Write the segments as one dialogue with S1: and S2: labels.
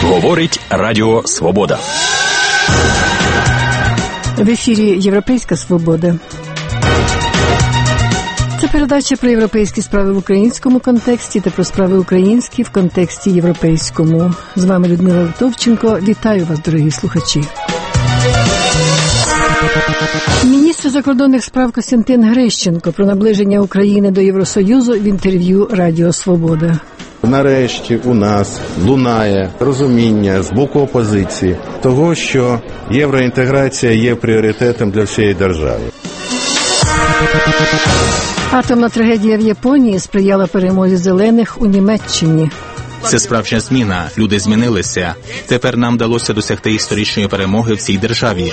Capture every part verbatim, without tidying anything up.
S1: Говорить Радіо Свобода.
S2: В ефірі «Європейська свобода». Це передача про європейські справи в українському контексті та про справи українські в контексті європейському. З вами Людмила Литовченко. Вітаю вас, дорогі слухачі. Міністр закордонних справ Костянтин Грищенко про наближення України до Євросоюзу в інтерв'ю Радіо Свобода.
S3: Нарешті у нас лунає розуміння з боку опозиції того, що євроінтеграція є пріоритетом для всієї держави.
S2: Атомна трагедія в Японії сприяла перемозі зелених у Німеччині.
S4: Це справжня зміна. Люди змінилися. Тепер нам вдалося досягти історичної перемоги в цій державі.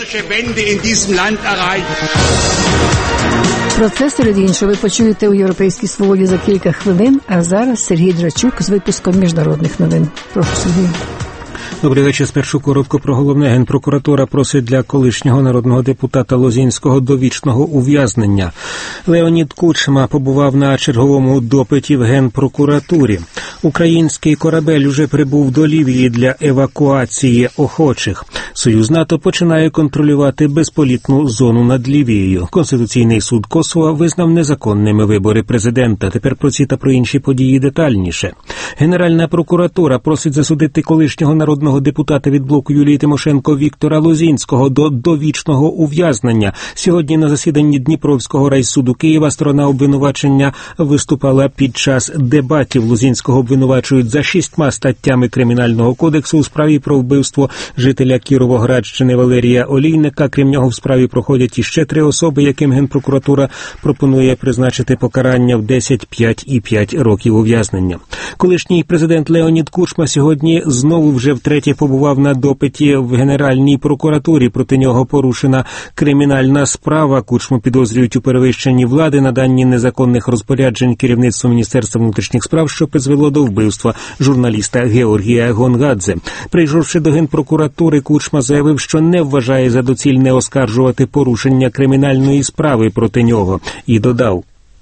S2: Про це, серед іншого, ви почуєте у «Європейській свободі» за кілька хвилин, а зараз Сергій Драчук з випуском міжнародних новин. Прошу, Сергій.
S5: Добрий вечір. Спершу коротко про головне. Генпрокуратура просить для колишнього народного депутата Лозінського довічного ув'язнення. Леонід Кучма побував на черговому допиті в Генпрокуратурі. Український корабель уже прибув до Лівії для евакуації охочих. Союз НАТО починає контролювати безполітну зону над Лівією. Конституційний суд Косово визнав незаконними вибори президента. Тепер про ці та про інші події детальніше. Генеральна прокуратура просить засудити колишнього народного депутата від блоку Юлії Тимошенко Віктора Лозінського до довічного ув'язнення. Сьогодні на засіданні Дніпровського райсуду Києва сторона обвинувачення виступала під час дебатів. Лозінського обвинувачують за шістьма статтями Кримінального кодексу у справі про вбивство жителя Кіровоградщини Валерія Олійника. Крім нього, в справі проходять іще три особи, яким Генпрокуратура пропонує призначити покарання в десять, п'ять і п'ять років ув'язнення. Колишній президент Леонід Кучма сьогодні знову вже втретє побував на допиті в Генеральній прокуратурі. Проти нього порушена кримінальна справа. Кучму підозрюють у перевищенні влади, наданні незаконних розпоряджень керівництву Міністерства внутрішніх справ, що призвело до вбивства журналіста Георгія Гонгадзе. Прийшовши до Генпрокуратури, Кучма заявив, що не вважає за доцільне оскаржувати порушення кримінальної справи проти нього. І додав: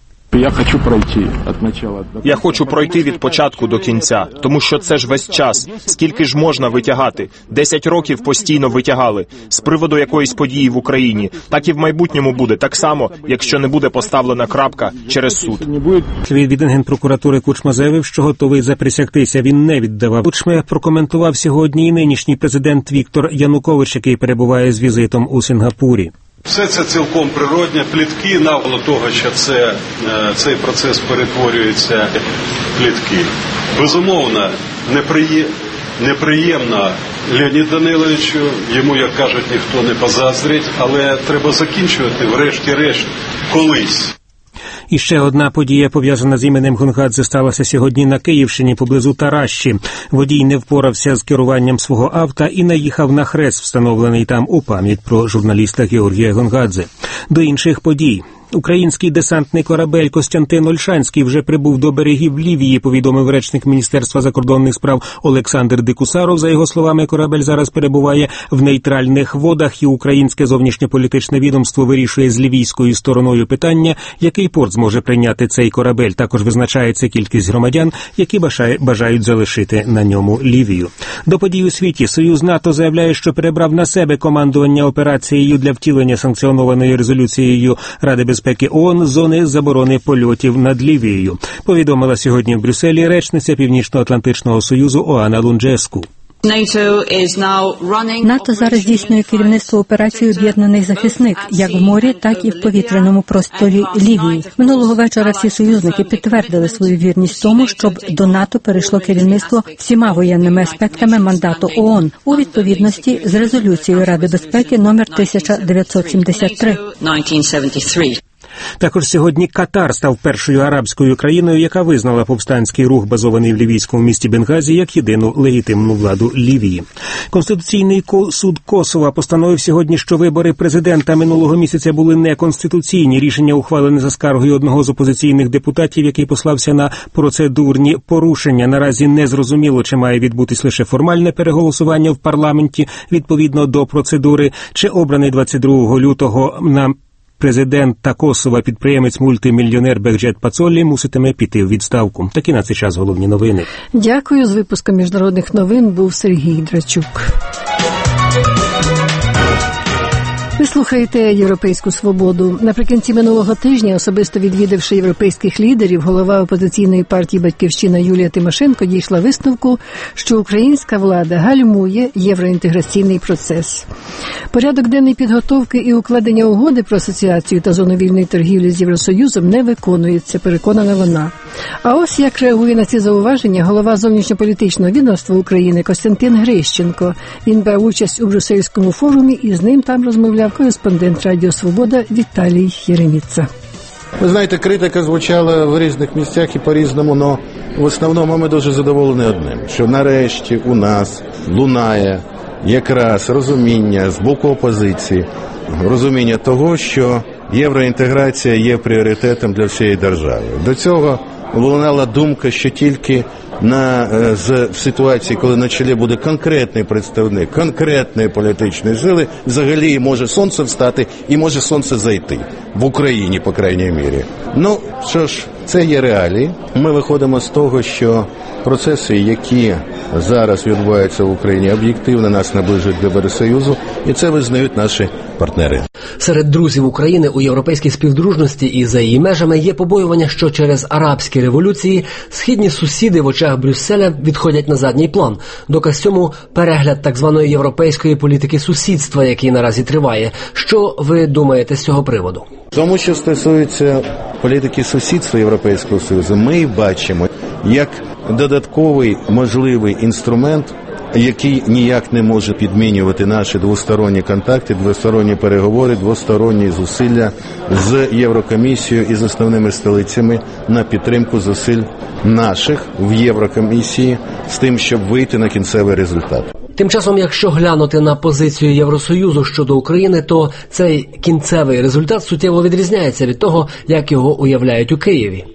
S6: Я хочу пройти від початку.
S7: Я хочу пройти від початку до кінця, тому що це ж весь час. Скільки ж можна витягати? Десять років постійно витягали з приводу якоїсь події в Україні. Так і в майбутньому буде, так само, якщо не буде поставлена крапка через суд.
S5: Від Генпрокуратури Кучма заявив, що готовий заприсягтися. Він не віддавав. Кучма прокоментував сьогодні і нинішній президент Віктор Янукович, який перебуває з візитом у Сінгапурі.
S8: Все це цілком природне, плітки, навколо того, що це, цей процес перетворюється в плітки. Безумовно, неприє... неприємно Леоніду Даниловичу, йому, як кажуть, ніхто не позаздрить, але треба закінчувати врешті-решт колись.
S5: І ще одна подія, пов'язана з іменем Гонгадзе, сталася сьогодні на Київщині, поблизу Таращі. Водій не впорався з керуванням свого авто і наїхав на хрест, встановлений там у пам'ять про журналіста Георгія Гонгадзе. До інших подій. Український десантний корабель Костянтин Ольшанський вже прибув до берегів Лівії, повідомив речник Міністерства закордонних справ Олександр Дикусаров. За його словами, корабель зараз перебуває в нейтральних водах, і українське зовнішньополітичне відомство вирішує з лівійською стороною питання, який порт зможе прийняти цей корабель. Також визначається кількість громадян, які бажають залишити на ньому Лівію. До подій у світі. Союз НАТО заявляє, що перебрав на себе командування операцією для втілення санкціонованої резолюцією Ради безпеки ООН зони заборони польотів над Лівією, повідомила сьогодні в Брюсселі речниця Північно-Атлантичного Союзу Оана Лунджеску.
S9: НАТО зараз здійснює керівництво операцією «Об'єднаний захисник» як в морі, так і в повітряному просторі Лівії. Минулого вечора всі союзники підтвердили свою вірність тому, щоб до НАТО перейшло керівництво всіма воєнними аспектами мандату ООН у відповідності з резолюцією Ради безпеки номер тисяча дев'ятсот сімдесят три.
S5: Також сьогодні Катар став першою арабською країною, яка визнала повстанський рух, базований в лівійському місті Бенгазі, як єдину легітимну владу Лівії. Конституційний суд Косова постановив сьогодні, що вибори президента минулого місяця були неконституційні. Рішення ухвалене за скаргою одного з опозиційних депутатів, який послався на процедурні порушення. Наразі не зрозуміло, чи має відбутись лише формальне переголосування в парламенті відповідно до процедури, чи обраний двадцять другого лютого на екс-президент та Косова підприємець-мультимільйонер Бекджет Пацоллі муситиме піти у відставку. Такі на цей час головні новини.
S2: Дякую. З випуском міжнародних новин був Сергій Драчук. Ви слухаєте «Європейську свободу». Наприкінці минулого тижня, особисто відвідавши європейських лідерів, голова опозиційної партії «Батьківщина» Юлія Тимошенко дійшла висновку, що українська влада гальмує євроінтеграційний процес. Порядок денний підготовки і укладення угоди про асоціацію та зону вільної торгівлі з Євросоюзом не виконується, переконана вона. А ось як реагує на ці зауваження голова зовнішньополітичного відомства України Костянтин Грищенко. Він брав участь у брюссельському форумі і з ним там розмовляв кореспондент Радіо Свобода Віталій Єреміца.
S3: Ви знаєте, критика звучала в різних місцях і по-різному, але в основному ми дуже задоволені одним, що нарешті у нас лунає якраз розуміння з боку опозиції, розуміння того, що євроінтеграція є пріоритетом для всієї держави. До цього лунала думка, що тільки на з в ситуації, коли на чолі буде конкретний представник конкретної політичної сили, взагалі може сонце встати і може сонце зайти. В Україні, по крайній мірі. Ну, що ж, це є реалії. Ми виходимо з того, що процеси, які зараз відбуваються в Україні, об'єктивно нас наближують до Євросоюзу, і це визнають наші партнери.
S10: Серед друзів України у європейській співдружності і за її межами є побоювання, що через арабські революції східні сусіди в очах Брюсселя відходять на задній план. Доказ цьому перегляд так званої європейської політики сусідства, який наразі триває. Що ви думаєте з цього приводу?
S3: Тому, що стосується політики сусідства Європейського Союзу, ми бачимо як додатковий можливий інструмент, який ніяк не може підмінювати наші двосторонні контакти, двосторонні переговори, двосторонні зусилля з Єврокомісією і з основними столицями на підтримку зусиль наших в Єврокомісії з тим, щоб вийти на кінцевий результат.
S10: Тим часом, якщо глянути на позицію Євросоюзу щодо України, то цей кінцевий результат суттєво відрізняється від того, як його уявляють у Києві.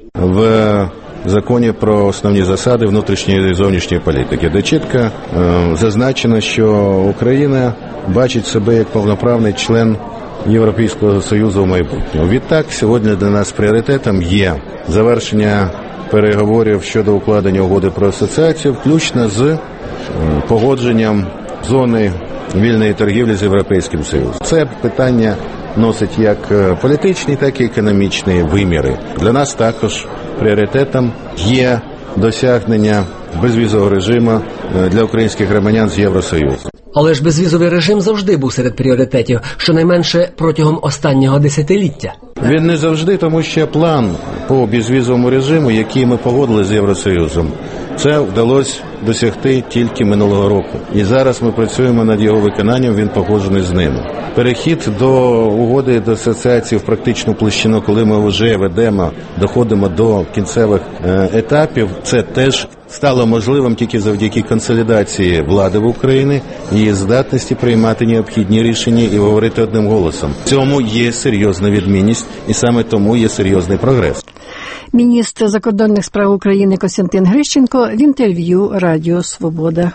S3: В законі про основні засади внутрішньої і зовнішньої політики, де чітко е, зазначено, що Україна бачить себе як повноправний член Європейського Союзу в майбутньому. Відтак, сьогодні для нас пріоритетом є завершення переговорів щодо укладення угоди про асоціацію, включно з е, погодженням зони вільної торгівлі з Європейським Союзом. Це питання носить як політичні, так і економічні виміри. Для нас також пріоритетом є досягнення безвізового режиму для українських громадян з Євросоюзу.
S10: Але ж безвізовий режим завжди був серед пріоритетів, щонайменше протягом останнього десятиліття.
S3: Він не завжди, тому що план по безвізовому режиму, який ми погодили з Євросоюзом, це вдалося досягти тільки минулого року. І зараз ми працюємо над його виконанням, він погоджений з ними. Перехід до угоди до асоціації в практичну площину, коли ми вже ведемо, доходимо до кінцевих е, етапів, це теж стало можливим тільки завдяки консолідації влади в Україні, її здатності приймати необхідні рішення і говорити одним голосом. В цьому є серйозна відмінність, і саме тому є серйозний прогрес.
S2: Міністр закордонних справ України Костянтин Грищенко в інтерв'ю Радіо Свобода.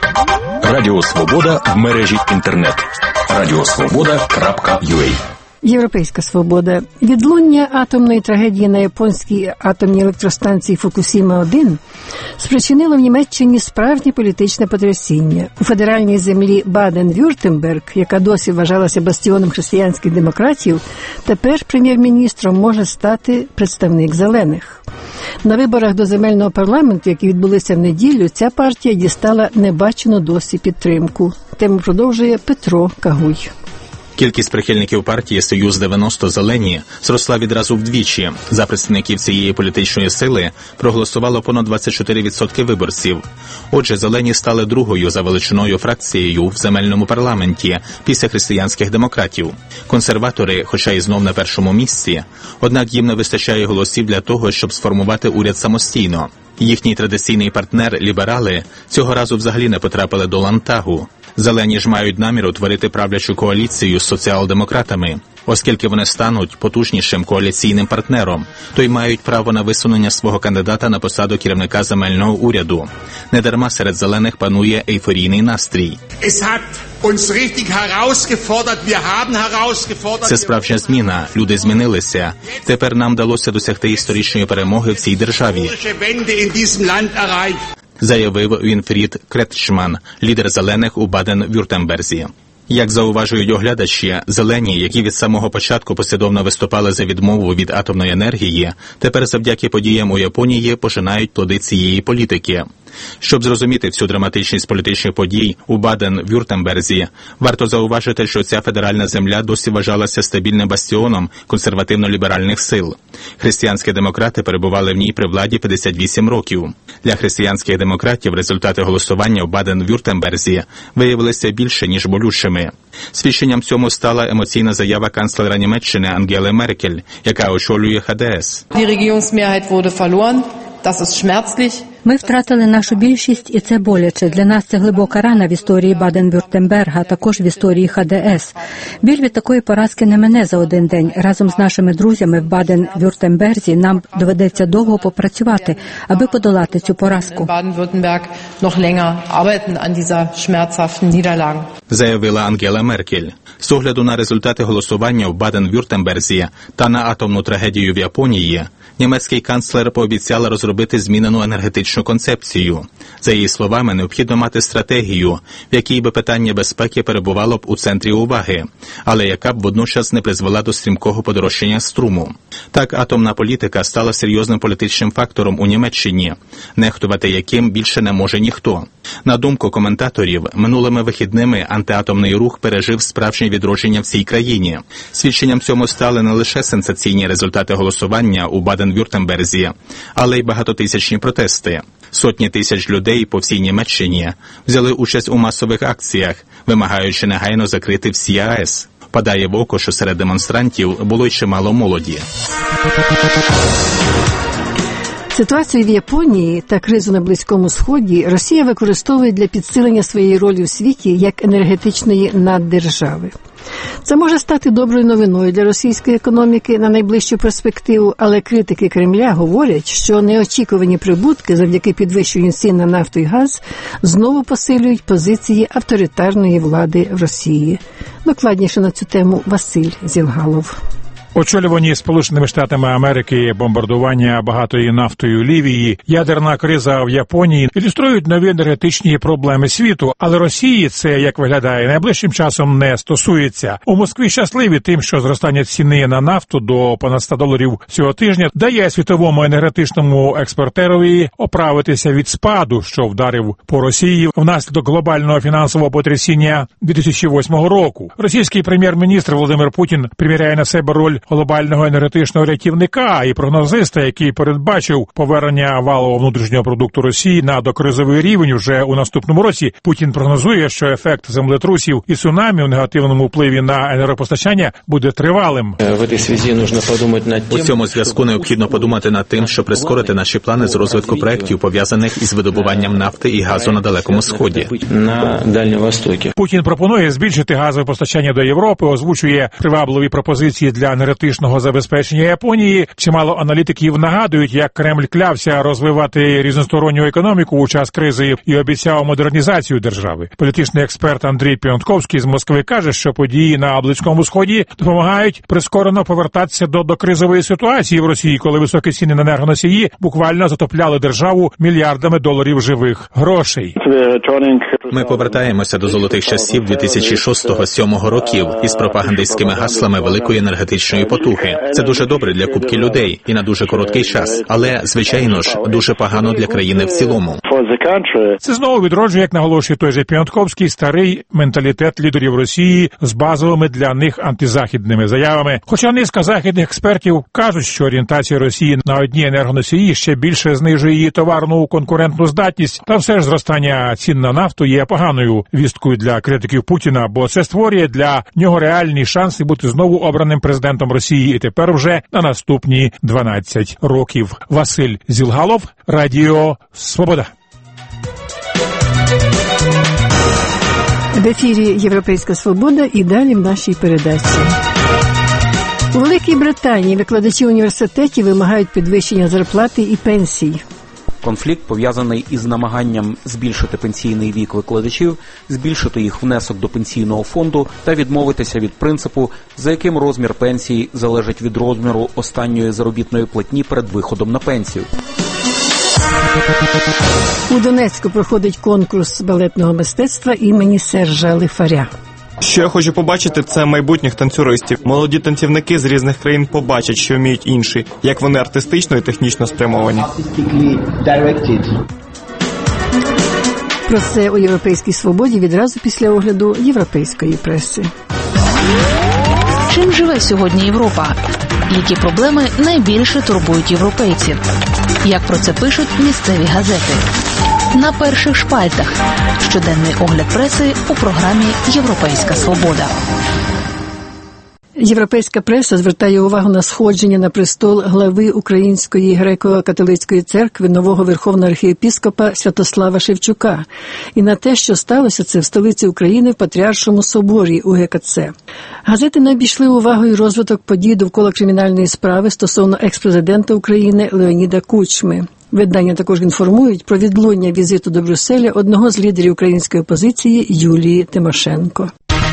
S1: Радіо Свобода в мережі інтернет. радіосвобода крапка ю а.
S2: Європейська свобода. Відлуння атомної трагедії на японській атомній електростанції Фукусіма один спричинило в Німеччині справжнє політичне потрясіння. У федеральній землі Баден-Вюртемберг, яка досі вважалася бастіоном християнських демократів, тепер прем'єр-міністром може стати представник зелених. На виборах до земельного парламенту, які відбулися в неділю, ця партія дістала небачену досі підтримку. Тему продовжує Петро Кагуй.
S4: Кількість прихильників партії «Союз дев'яносто Зелені» зросла відразу вдвічі. За представників цієї політичної сили проголосувало понад двадцять чотири відсотки виборців. Отже, «Зелені» стали другою за величиною фракцією в земельному парламенті після християнських демократів. Консерватори, хоча і знов на першому місці, однак їм не вистачає голосів для того, щоб сформувати уряд самостійно. Їхній традиційний партнер, ліберали, цього разу взагалі не потрапили до Ландтагу. Зелені ж мають намір утворити правлячу коаліцію з соціал-демократами. Оскільки вони стануть потужнішим коаліційним партнером, то й мають право на висунення свого кандидата на посаду керівника земельного уряду. Недарма серед зелених панує ейфорійний настрій. Це справжня зміна. Люди змінилися. Тепер нам вдалося досягти історичної перемоги в цій державі, заявив Вінфрід Кретчман, лідер зелених у Баден-Вюртемберзі. Як зауважують оглядачі, зелені, які від самого початку послідовно виступали за відмову від атомної енергії, тепер завдяки подіям у Японії пожинають плоди цієї політики. Щоб зрозуміти всю драматичність політичних подій у Баден-Вюртемберзі, варто зауважити, що ця федеральна земля досі вважалася стабільним бастіоном консервативно-ліберальних сил. Християнські демократи перебували в ній при владі п'ятдесят вісім років. Для християнських демократів результати голосування в Баден-Вюртемберзі виявилися більше, ніж болючими. Свідченням цьому стала емоційна заява канцлера Німеччини Ангели Меркель, яка очолює Ха Де Ес.
S9: Ми втратили нашу більшість, і це боляче. Для нас це глибока рана в історії Баден-Вюртемберга, а також в історії Ха Де Ес. Біль від такої поразки не мине за один день. Разом з нашими друзями в Баден-Вюртемберзі нам доведеться довго попрацювати, аби подолати цю поразку.
S4: Заявила Ангела Меркель. З огляду на результати голосування в Баден-Вюртемберзі та на атомну трагедію в Японії, німецький канцлер пообіцяла розробити змінену енергетичну концепцію. За її словами, необхідно мати стратегію, в якій би питання безпеки перебувало б у центрі уваги, але яка б водночас не призвела до стрімкого подорожчання струму. Так, атомна політика стала серйозним політичним фактором у Німеччині, нехтувати яким більше не може ніхто. На думку коментаторів, минулими вихідними антиатомний рух пережив справжнє відродження в цій країні. Свідченням цьому стали не лише сенсаційні результати голосування у Баден-Вюртемберзі, але й багатотисячні протести. Сотні тисяч людей по всій Німеччині взяли участь у масових акціях, вимагаючи негайно закрити всі А Е С. Падає в око, що серед демонстрантів було й чимало молоді.
S2: Ситуацію в Японії та кризу на Близькому Сході Росія використовує для підсилення своєї ролі у світі як енергетичної наддержави. Це може стати доброю новиною для російської економіки на найближчу перспективу, але критики Кремля говорять, що неочікувані прибутки завдяки підвищенню цін на нафту і газ знову посилюють позиції авторитарної влади в Росії. Докладніше на цю тему Василь Зілгалов.
S11: Очолювані Сполученими Штатами Америки бомбардування багатої нафтою Лівії, ядерна криза в Японії ілюструють нові енергетичні проблеми світу, але Росії це, як виглядає, найближчим часом не стосується. У Москві щасливі тим, що зростання ціни на нафту до понад ста доларів цього тижня дає світовому енергетичному експортерові оправитися від спаду, що вдарив по Росії внаслідок глобального фінансового потрясіння дві тисячі восьмого року. Російський прем'єр-міністр Володимир Путін приміряє на себе роль глобального енергетичного рятівника і прогнозиста, який передбачив повернення валового внутрішнього продукту Росії на докризовий рівень вже у наступному році. Путін прогнозує, що ефект землетрусів і цунамі у негативному впливі на енергопостачання буде тривалим.
S4: У цьому зв'язку необхідно подумати над тим, щоб прискорити наші плани з розвитку проєктів, пов'язаних із видобуванням нафти і газу на Далекому Сході.
S11: Путін пропонує збільшити газове постачання до Європи, озвучує привабливі пропозиції для енергетичного забезпечення Японії. Чимало аналітиків нагадують, як Кремль клявся розвивати різносторонню економіку у час кризи і обіцяв модернізацію держави. Політичний експерт Андрій Піонтковський з Москви каже, що події на Близькому Сході допомагають прискорено повертатися до докризової ситуації в Росії, коли високі ціни на енергоносії буквально затопляли державу мільярдами доларів живих грошей.
S4: Ми повертаємося до золотих часів дві тисячі шостого-сьомого років із пропагандистськими гаслами великої енергетичної потуги. Це дуже добре для купки людей і на дуже короткий час, але, звичайно ж, дуже погано для країни в цілому.
S11: Це знову відроджує, як наголошує той же Піонтковський, старий менталітет лідерів Росії з базовими для них антизахідними заявами. Хоча низка західних експертів кажуть, що орієнтація Росії на одні енергоносії ще більше знижує її товарну конкурентну здатність, та все ж зростання цін на нафту є поганою вісткою для критиків Путіна, бо це створює для нього реальні шанси бути знову обраним президентом Росії і тепер вже на наступні дванадцять років. Василь Зілгалов, Радіо Свобода.
S2: В ефірі «Європейська свобода» і далі в нашій передачі. Великій Британії викладачі університетів вимагають підвищення зарплати і пенсій.
S12: Конфлікт пов'язаний із намаганням збільшити пенсійний вік викладачів, збільшити їх внесок до пенсійного фонду та відмовитися від принципу, за яким розмір пенсії залежить від розміру останньої заробітної платні перед виходом на пенсію.
S2: У Донецьку проходить конкурс балетного мистецтва імені Сержа Лифаря.
S7: Що я хочу побачити, це майбутніх танцюристів. Молоді танцівники з різних країн побачать, що вміють інші, як вони артистично і технічно спрямовані.
S2: Про це у «Європейській свободі» відразу після огляду європейської преси.
S13: Чим живе сьогодні Європа? Які проблеми найбільше турбують європейців? Як про це пишуть місцеві газети? На перших шпальтах. Щоденний огляд преси у програмі «Європейська свобода».
S2: Європейська преса звертає увагу на сходження на престол глави Української греко-католицької церкви нового верховного архієпіскопа Святослава Шевчука і на те, що сталося це в столиці України в Патріаршому соборі у ге ка це. Газети не обійшли увагою розвиток подій довкола кримінальної справи стосовно екс-президента України Леоніда Кучми. Видання також інформують про відлуння візиту до Брюсселя одного з лідерів української опозиції Юлії Тимошенко.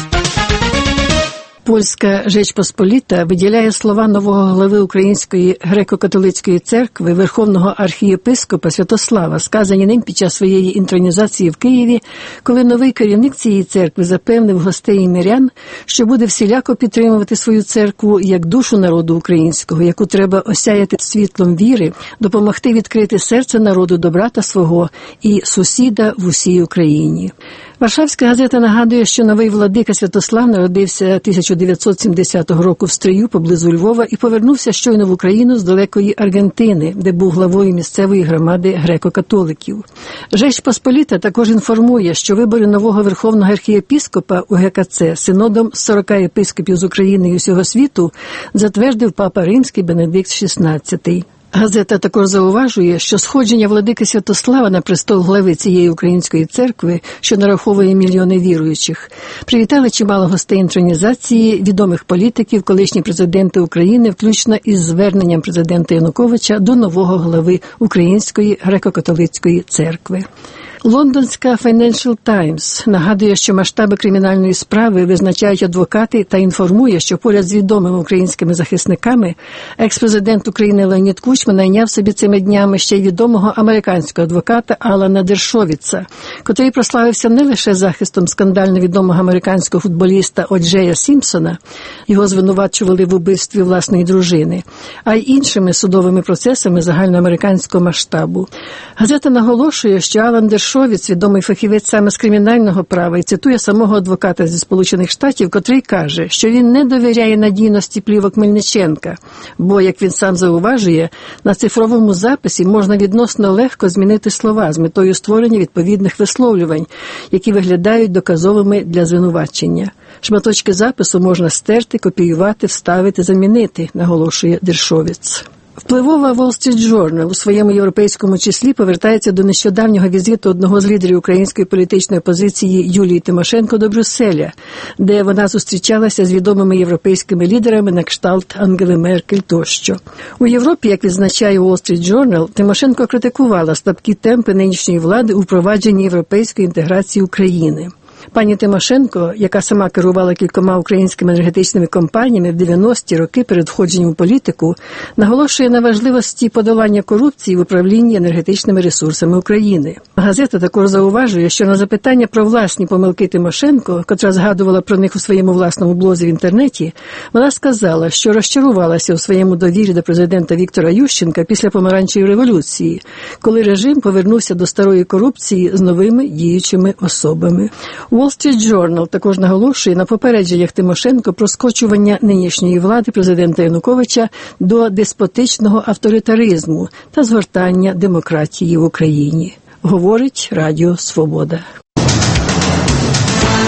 S2: Польська «Rzecz Pospolita» виділяє слова нового глави Української греко-католицької церкви, верховного архієпископа Святослава, сказані ним під час своєї інтронізації в Києві, коли новий керівник цієї церкви запевнив гостей і мирян, що буде всіляко підтримувати свою церкву як душу народу українського, яку треба осяяти світлом віри, допомогти відкрити серце народу до брата свого і сусіда в усій Україні. Варшавська газета нагадує, що новий владика Святослав народився тисяча дев'ятсот сімдесятого року в Стрию поблизу Львова і повернувся щойно в Україну з далекої Аргентини, де був главою місцевої громади греко-католиків. «Rzecz Pospolita» також інформує, що вибори нового верховного архієпіскопа у ге ка це синодом з сорока єпископів з України і усього світу затвердив папа Римський Бенедикт шістнадцятий. Газета також зауважує, що сходження владики Святослава на престол глави цієї української церкви, що нараховує мільйони віруючих, привітали чимало гостей інтронізації, відомих політиків, колишні президенти України, включно із зверненням президента Януковича до нового глави Української греко-католицької церкви. Лондонська Financial Times нагадує, що масштаби кримінальної справи визначають адвокати та інформує, що поряд з відомими українськими захисниками екс-президент України Леонід Кучма найняв собі цими днями ще й відомого американського адвоката Алана Дершовіца, котрий прославився не лише захистом скандально відомого американського футболіста О'Джея Сімпсона, його звинувачували в убивстві власної дружини, а й іншими судовими процесами загальноамериканського масштабу. Газета наголошує, що Алан Дершовіц Шовіц, відомий фахівець саме з кримінального права, і цитує самого адвоката зі Сполучених Штатів, котрий каже, що він не довіряє надійності плівок Мельниченка, бо, як він сам зауважує, на цифровому записі можна відносно легко змінити слова з метою створення відповідних висловлювань, які виглядають доказовими для звинувачення. Шматочки запису можна стерти, копіювати, вставити, замінити, наголошує Дершовіц. Впливова Wall Street Journal у своєму європейському числі повертається до нещодавнього візиту одного з лідерів української політичної опозиції Юлії Тимошенко до Брюсселя, де вона зустрічалася з відомими європейськими лідерами на кшталт Ангели Меркель тощо. У Європі, як відзначає Wall Street Journal, Тимошенко критикувала слабкі темпи нинішньої влади у впровадженні європейської інтеграції України. Пані Тимошенко, яка сама керувала кількома українськими енергетичними компаніями в дев'яності роки перед входженням у політику, наголошує на важливості подолання корупції в управлінні енергетичними ресурсами України. Газета також зауважує, що на запитання про власні помилки Тимошенко, котра згадувала про них у своєму власному блозі в інтернеті, вона сказала, що розчарувалася у своєму довірі до президента Віктора Ющенка після помаранчевої революції, коли режим повернувся до старої корупції з новими діючими особами. Wall Street Journal також наголошує на попередженнях Тимошенко про скочування нинішньої влади президента Януковича до деспотичного авторитаризму та згортання демократії в Україні. Говорить Радіо Свобода.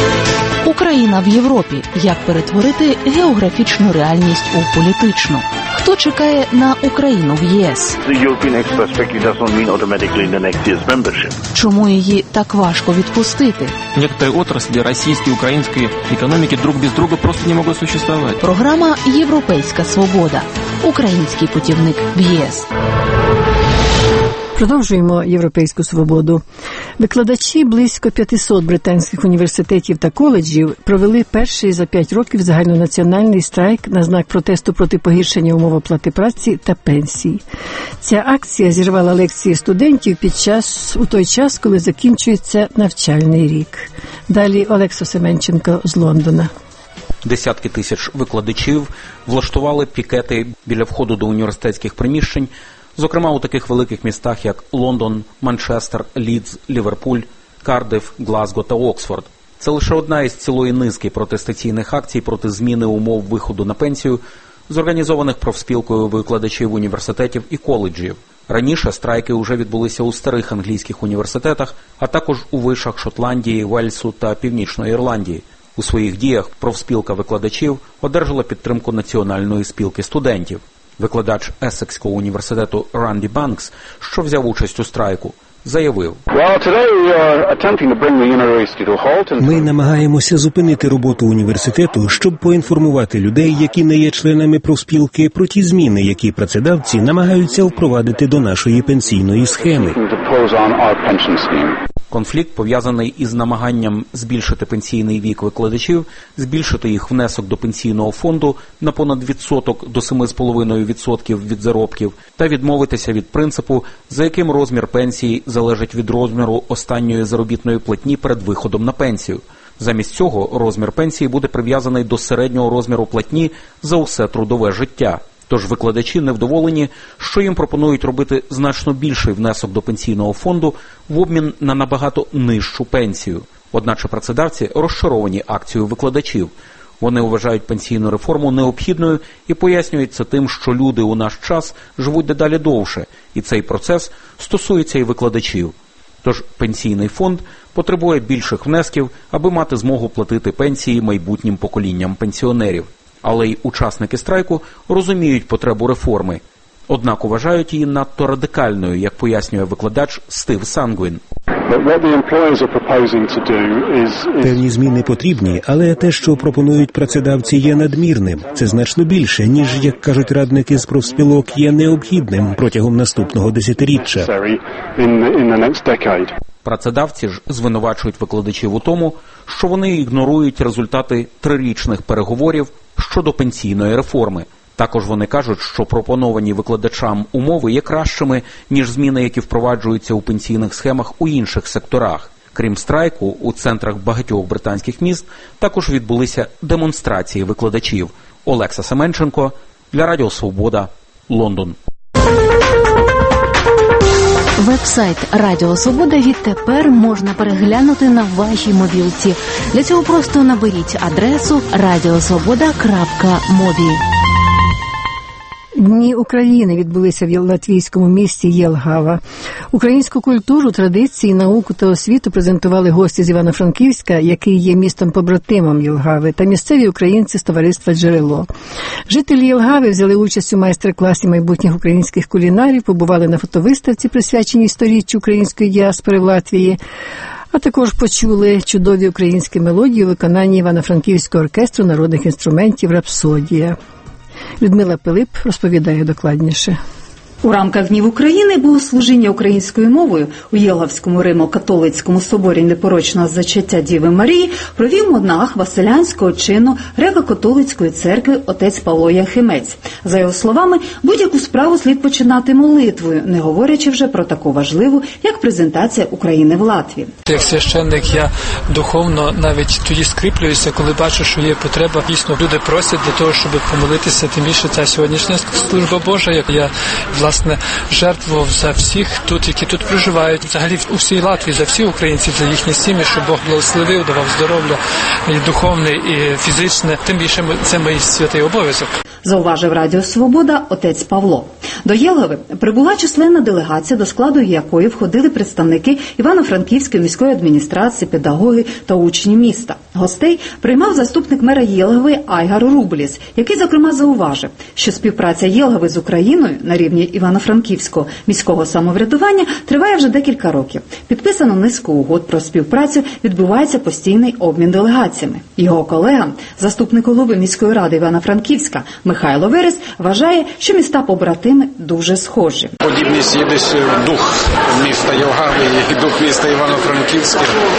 S13: Україна в Європі. Як перетворити географічну реальність у політичну. Хто чекає на Україну в ЄС? Чому її так важко відпустити?
S14: Некоторые отрасли российской и украинской экономики друг без друга просто не могут существовать.
S13: Програма «Європейська свобода». Український путівник в ЄС.
S2: Продовжуємо «Європейську свободу». Викладачі близько п'ятсот британських університетів та коледжів провели перший за п'ять років загальнонаціональний страйк на знак протесту проти погіршення умов оплати праці та пенсій. Ця акція зірвала лекції студентів під час, у той час, коли закінчується навчальний рік. Далі Олекса Семенченко з Лондона.
S12: Десятки тисяч викладачів влаштували пікети біля входу до університетських приміщень, зокрема у таких великих містах, як Лондон, Манчестер, Лідз, Ліверпуль, Кардиф, Глазго та Оксфорд. Це лише одна із цілої низки протестаційних акцій проти зміни умов виходу на пенсію, зорганізованих профспілкою викладачів університетів і коледжів. Раніше страйки вже відбулися у старих англійських університетах, а також у вишах Шотландії, Вельсу та Північної Ірландії. У своїх діях профспілка викладачів одержала підтримку Національної спілки студентів. Викладач Есекського університету Ранді Банкс, що взяв участь у страйку, заявив:
S5: Ми намагаємося зупинити роботу університету, щоб поінформувати людей, які не є членами профспілки, про ті зміни, які працедавці намагаються впровадити до нашої пенсійної схеми.
S12: Конфлікт пов'язаний із намаганням збільшити пенсійний вік викладачів, збільшити їх внесок до пенсійного фонду на понад відсоток до сім цілих п'ять десятих відсотка від заробків та відмовитися від принципу, за яким розмір пенсії залежить від розміру останньої заробітної платні перед виходом на пенсію. Замість цього розмір пенсії буде прив'язаний до середнього розміру платні за усе трудове життя. Тож викладачі невдоволені, що їм пропонують робити значно більший внесок до пенсійного фонду в обмін на набагато нижчу пенсію. Одначе працедавці розчаровані акцією викладачів. Вони вважають пенсійну реформу необхідною і пояснюють це тим, що люди у наш час живуть дедалі довше, і цей процес стосується і викладачів. Тож пенсійний фонд потребує більших внесків, аби мати змогу платити пенсії майбутнім поколінням пенсіонерів. Але й учасники страйку розуміють потребу реформи. Однак вважають її надто радикальною, як пояснює викладач Стив Сангвін.
S5: Певні зміни потрібні, але те, що пропонують працедавці, є надмірним. Це значно більше, ніж, як кажуть радники з профспілок, є необхідним протягом наступного десятиріччя.
S12: Працедавці ж звинувачують викладачів у тому, що вони ігнорують результати трирічних переговорів щодо пенсійної реформи. Також вони кажуть, що пропоновані викладачам умови є кращими, ніж зміни, які впроваджуються у пенсійних схемах у інших секторах. Крім страйку, у центрах багатьох британських міст також відбулися демонстрації викладачів. Олекса Семенченко для Радіо Свобода, Лондон.
S13: Веб-сайт Радіо Свобода відтепер можна переглянути на вашій мобілці. Для цього просто наберіть адресу радіосвобода крапка мобі.
S2: Дні України відбулися в латвійському місті Єлгава. Українську культуру, традиції, науку та освіту презентували гості з Івано-Франківська, який є містом-побратимом Єлгави, та місцеві українці з товариства «Джерело». Жителі Єлгави взяли участь у майстер-класі майбутніх українських кулінарів, побували на фотовиставці, присвяченій сторіччю української діаспори в Латвії, а також почули чудові українські мелодії у виконанні Івано-Франківського оркестру народних інструментів «Рапсодія». Людмила Пилип розповідає докладніше.
S15: У рамках Днів України богослужіння українською мовою у Єлгавському Римо-католицькому соборі непорочного зачаття Діви Марії провів монах Василянського чину Греко-католицької церкви отець Павло Яхимець. За його словами, будь-яку справу слід починати молитвою, не говорячи вже про таку важливу, як презентація України в Латвії.
S16: Як священник я духовно навіть тоді скріплююся, коли бачу, що є потреба. Дійсно, люди просять для того, щоб помолитися, тим більше ця сьогоднішня служба Божа, як я власне жертвував за всіх тут, які тут проживають, взагалі у всій Латвії, за всіх українців, за їхні сім'ї, щоб Бог благословив, давав здоров'я і духовне, і фізичне. Тим більше це мій святий обов'язок.
S15: Зауважив Радіо Свобода отець Павло. До Єлгави прибула численна делегація, до складу якої входили представники Івано-Франківської міської адміністрації, педагоги та учні міста. Гостей приймав заступник мера Єлгави Айгар Рубліс, який, зокрема, зауважив, що співпраця Єлгави з Україною на рівні Івано-Франківського міського самоврядування триває вже декілька років. Підписано низку угод про співпрацю, відбувається постійний обмін делегаціями. Його колега, заступник голови міської ради Івано-Франківська Михайло Верес, вважає, що міста-побратими дуже схожі.
S17: Подібність є десь дух міста Єлгави і дух міста Івано-Франківське.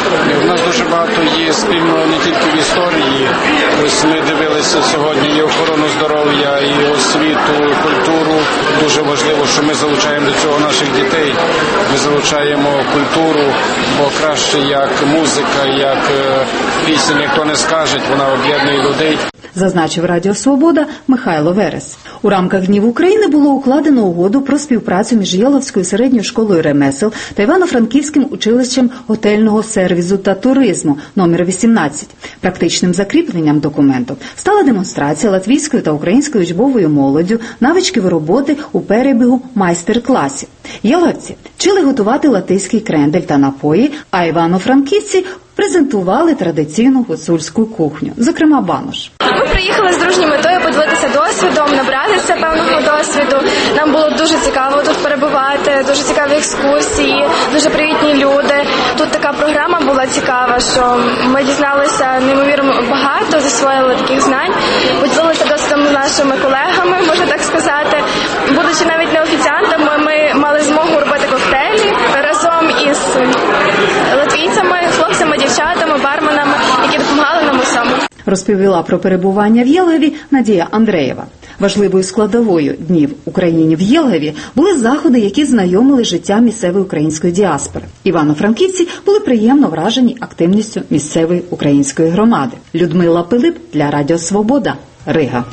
S17: У нас дуже багато є спільного не тільки в історії. Ось ми дивилися сьогодні і охорону здоров'я, і освіту, і культуру. Дуже важливо, що ми залучаємо до цього наших дітей. Ми залучаємо культуру, бо краще як музика, як пісня, ніхто не скаже, вона об'єднує людей.
S15: Зазначив Радіо Свобода Михайло Верес. У рамках Днів України було укладено угоду про співпрацю між Єлгавською середньою школою ремесел та Івано-Франківським училищем готельного сервісу та туризму номер вісімнадцять. Практичним закріпленням документу стала демонстрація латвійською та українською учбовою молоддю навичків роботи у перебігу майстер-класів. Єлгавці вчили готувати латиський крендель та напої, а івано-франківці презентували традиційну гуцульську кухню, зокрема банош.
S18: Ми приїхали з дружньою метою поділитися досвідом, набратися певного досвіду. Нам було дуже цікаво тут перебувати, дуже цікаві екскурсії, дуже привітні люди. Тут така програма була цікава, що ми дізналися неймовірно багато, засвоїли таких знань, поділилися досвідом з нашими колегами, можна так сказати. Будучи навіть не офіціантами, ми мали змогу робити коктейлі разом із латвійцями, хлопцями, дівчатами, барменами, які допомагали нам усьому.
S15: Розповіла про перебування в Єлгаві Надія Андреєва. Важливою складовою Днів України в Єлгаві були заходи, які знайомили життя місцевої української діаспори. Івано-франківці були приємно вражені активністю місцевої української громади. Людмила Пилип для Радіо Свобода, Рига.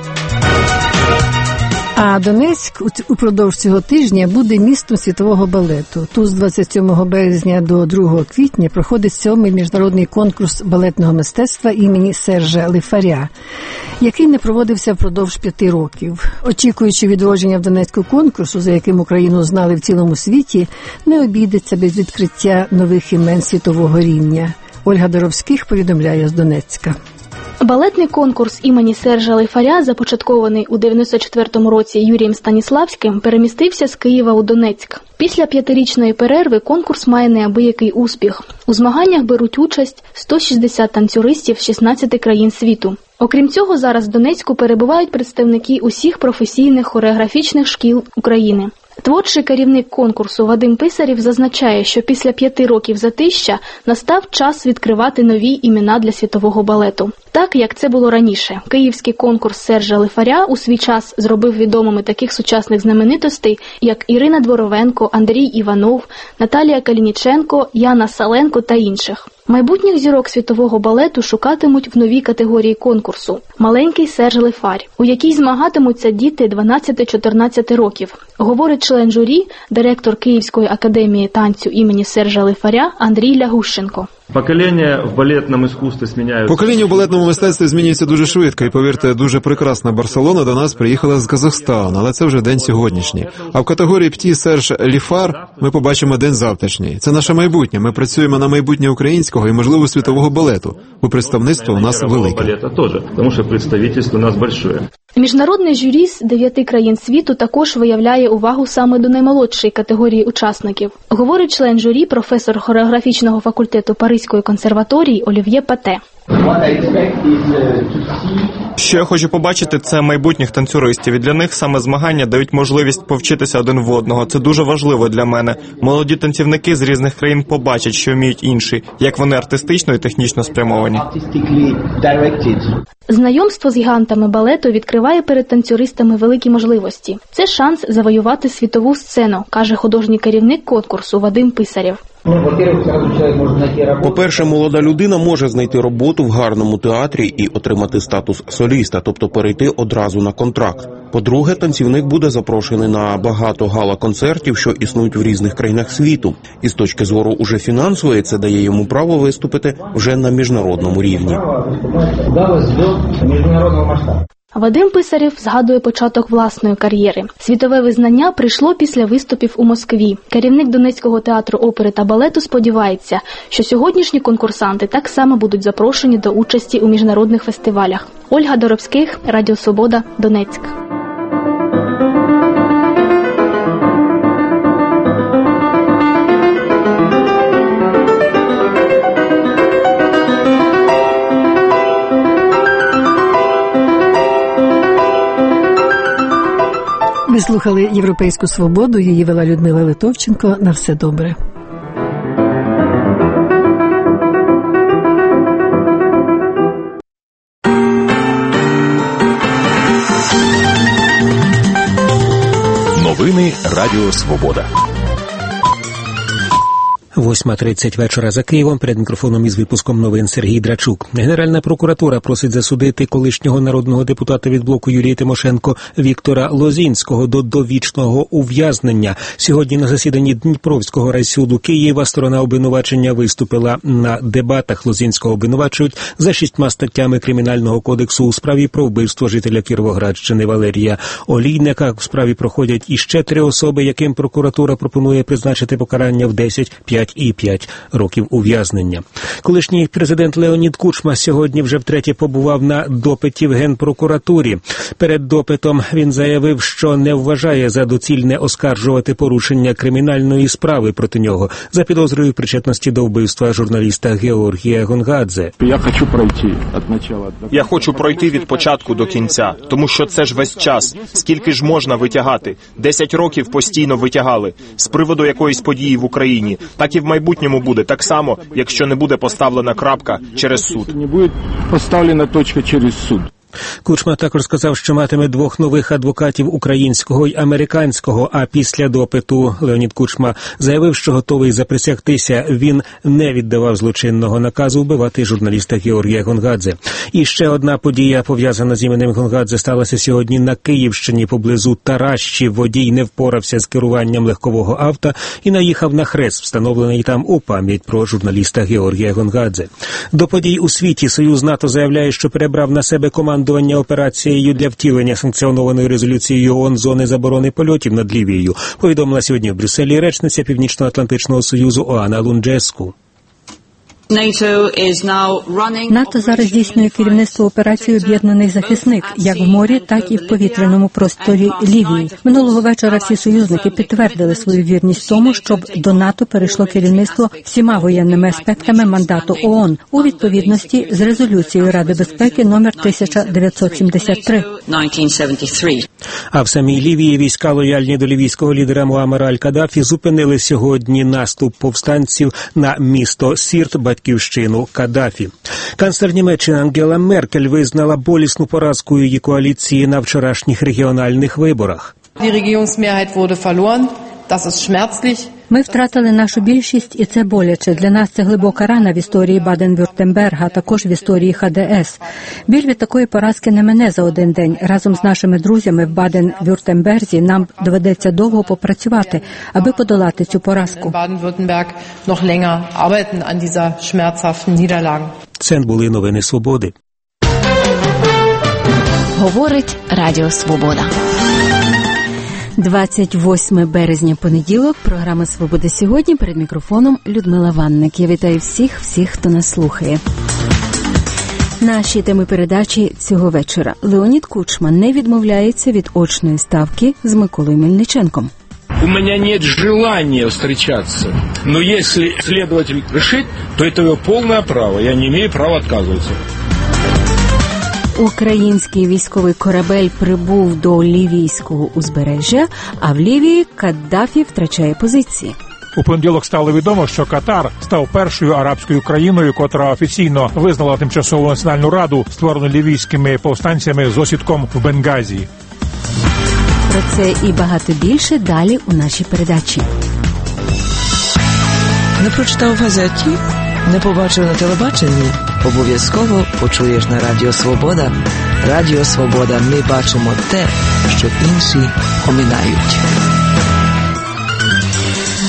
S2: А Донецьк упродовж цього тижня буде містом світового балету. Тут з двадцять сьомого березня до другого квітня проходить сьомий міжнародний конкурс балетного мистецтва імені Сержа Лифаря, який не проводився впродовж п'яти років. Очікуючи відродження в Донецьку конкурсу, за яким Україну знали в цілому світі, не обійдеться без відкриття нових імен світового рівня. Ольга Доровських повідомляє з Донецька.
S19: Балетний конкурс імені Сержа Лифаря, започаткований у дев'яносто четвертому році Юрієм Станіславським, перемістився з Києва у Донецьк. Після п'ятирічної перерви конкурс має неабиякий успіх. У змаганнях беруть участь сто шістдесят танцюристів з шістнадцяти країн світу. Окрім цього, зараз в Донецьку перебувають представники усіх професійних хореографічних шкіл України. Творчий керівник конкурсу Вадим Писарєв зазначає, що після п'яти років затища настав час відкривати нові імена для світового балету. Так, як це було раніше. Київський конкурс Сержа Лифаря у свій час зробив відомими таких сучасних знаменитостей, як Ірина Дворовенко, Андрій Іванов, Наталія Калініченко, Яна Саленко та інших. Майбутніх зірок світового балету шукатимуть в новій категорії конкурсу – «Маленький Серж Лифар», у якій змагатимуться діти дванадцяти-чотирнадцяти років, говорить член журі, директор Київської академії танцю імені Сержа Лифаря Андрій Лягущенко.
S20: Покоління в балетному мистецтві зміняються.
S21: Покоління в балетному мистецтві змінюється дуже швидко. І, повірте, дуже прекрасна Барселона до нас приїхала з Казахстану, але це вже день сьогоднішній. А в категорії «П'ті Серж Лифар» ми побачимо день завтрашній. Це наше майбутнє. Ми працюємо на майбутнє українського і, можливо, світового балету. Бо представництво у нас велике.
S20: Балета теж, тому що представництво у нас велике.
S19: Міжнародний журі з дев'яти країн світу також виявляє увагу саме до наймолодшої категорії учасників. Говорить член журі, професор хореографічного факультету Паризької консерваторії Олів'є Пате.
S7: Що я хочу побачити, це майбутніх танцюристів. І для них саме змагання дають можливість повчитися один в одного. Це дуже важливо для мене. Молоді танцівники з різних країн побачать, що вміють інші, як вони артистично і технічно спрямовані.
S19: Знайомство з гігантами балету відкриває перед танцюристами великі можливості. Це шанс завоювати світову сцену, каже художній керівник конкурсу Вадим Писарєв.
S22: По-перше, молода людина може знайти роботу в гарному театрі і отримати статус соліста, тобто перейти одразу на контракт. По-друге, танцівник буде запрошений на багато гала-концертів, що існують в різних країнах світу. І з точки зору уже фінансової, це дає йому право виступити вже на міжнародному рівні.
S19: Вадим Писарєв згадує початок власної кар'єри. Світове визнання прийшло після виступів у Москві. Керівник Донецького театру опери та балету сподівається, що сьогоднішні конкурсанти так само будуть запрошені до участі у міжнародних фестивалях. Ольга Доробських, Радіо Свобода, Донецьк.
S2: Ви слухали «Європейську свободу», її вела Людмила Литовченко. На все добре.
S1: Новини Радіо Свобода.
S5: восьма тридцять вечора за Києвом. Перед мікрофоном із випуском новин Сергій Драчук. Генеральна прокуратура просить засудити колишнього народного депутата від блоку Юлії Тимошенко Віктора Лозінського до довічного ув'язнення. Сьогодні на засіданні Дніпровського райсуду Києва сторона обвинувачення виступила на дебатах. Лозінського обвинувачують за шістьма статтями Кримінального кодексу у справі про вбивство жителя Кіровоградщини Валерія Олійника. В справі проходять іще три особи, яким прокуратура пропонує призначити покарання в десять, п'ять і п'ять років ув'язнення. Колишній президент Леонід Кучма сьогодні вже втретє побував на допиті в Генпрокуратурі. Перед допитом він заявив, що не вважає за доцільне оскаржувати порушення кримінальної справи проти нього за підозрою причетності до вбивства журналіста Георгія Гонгадзе.
S20: Я хочу пройти від початку.
S7: Я хочу пройти від початку до кінця, тому що це ж весь час. Скільки ж можна витягати? Десять років постійно витягали з приводу якоїсь події в Україні. Так і в майбутньому буде так само, якщо не буде поставлена крапка через суд.
S20: Не буде поставлена точка через суд.
S5: Кучма також сказав, що матиме двох нових адвокатів українського й американського, а після допиту Леонід Кучма заявив, що готовий заприсягтися. Він не віддавав злочинного наказу вбивати журналіста Георгія Гонгадзе. І ще одна подія, пов'язана з іменем Гонгадзе, сталася сьогодні на Київщині поблизу Таращі. Водій не впорався з керуванням легкового авто і наїхав на хрест, встановлений там у пам'ять про журналіста Георгія Гонгадзе. До подій у світі Союз НАТО заявляє, що перебрав на себе команду операцією для втілення санкціонованої резолюцією ООН зони заборони польотів над Лівією, повідомила сьогодні в Брюсселі речниця Північно-Атлантичного Союзу Оана Лунджеску.
S9: НАТО зараз здійснює керівництво операцією «Об'єднаний захисник» як в морі, так і в повітряному просторі Лівії. Минулого вечора всі союзники підтвердили свою вірність тому, щоб до НАТО перейшло керівництво всіма воєнними аспектами мандату ООН у відповідності з резолюцією Ради безпеки номер тисяча дев'ятсот сімдесят три.
S5: А в самій Лівії війська, лояльні до лівійського лідера Муаммара Аль-Каддафі, зупинили сьогодні наступ повстанців на місто Сірт, батьківщину Каддафі. Канцлер Німеччини Ангела Меркель визнала болісну поразку її коаліції на вчорашніх регіональних виборах.
S9: Ми втратили нашу більшість, і це боляче. Для нас це глибока рана в історії Баден-Вюртемберга, а також в історії Ха Де Ес. Біль від такої поразки не мине за один день. Разом з нашими друзями в Баден-Вюртемберзі нам доведеться довго попрацювати, аби подолати цю поразку.
S5: Це були новини Свободи.
S13: Говорить Радіо Свобода.
S6: двадцять восьме березня, понеділок, програма «Свобода сьогодні», перед мікрофоном Людмила Ванник. Я вітаю всіх, всіх, хто нас слухає. Наші теми передачі цього вечора. Леонід Кучма не відмовляється від очної ставки з Миколою Мельниченком.
S8: У меня нет желания встречаться, но если следователь решит, то это его полное право, я не имею права отказываться.
S6: Український військовий корабель прибув до лівійського узбережжя, а в Лівії Каддафі втрачає позиції.
S11: У понеділок стало відомо, що Катар став першою арабською країною, котра офіційно визнала тимчасову національну раду, створену лівійськими повстанцями з осідком в Бенгазі.
S6: Про це і багато більше далі у нашій передачі.
S23: Не прочитав в газеті? Не побачив на телебаченні? Обов'язково почуєш на Радіо Свобода. Радіо Свобода. Ми бачимо те, що інші оминають.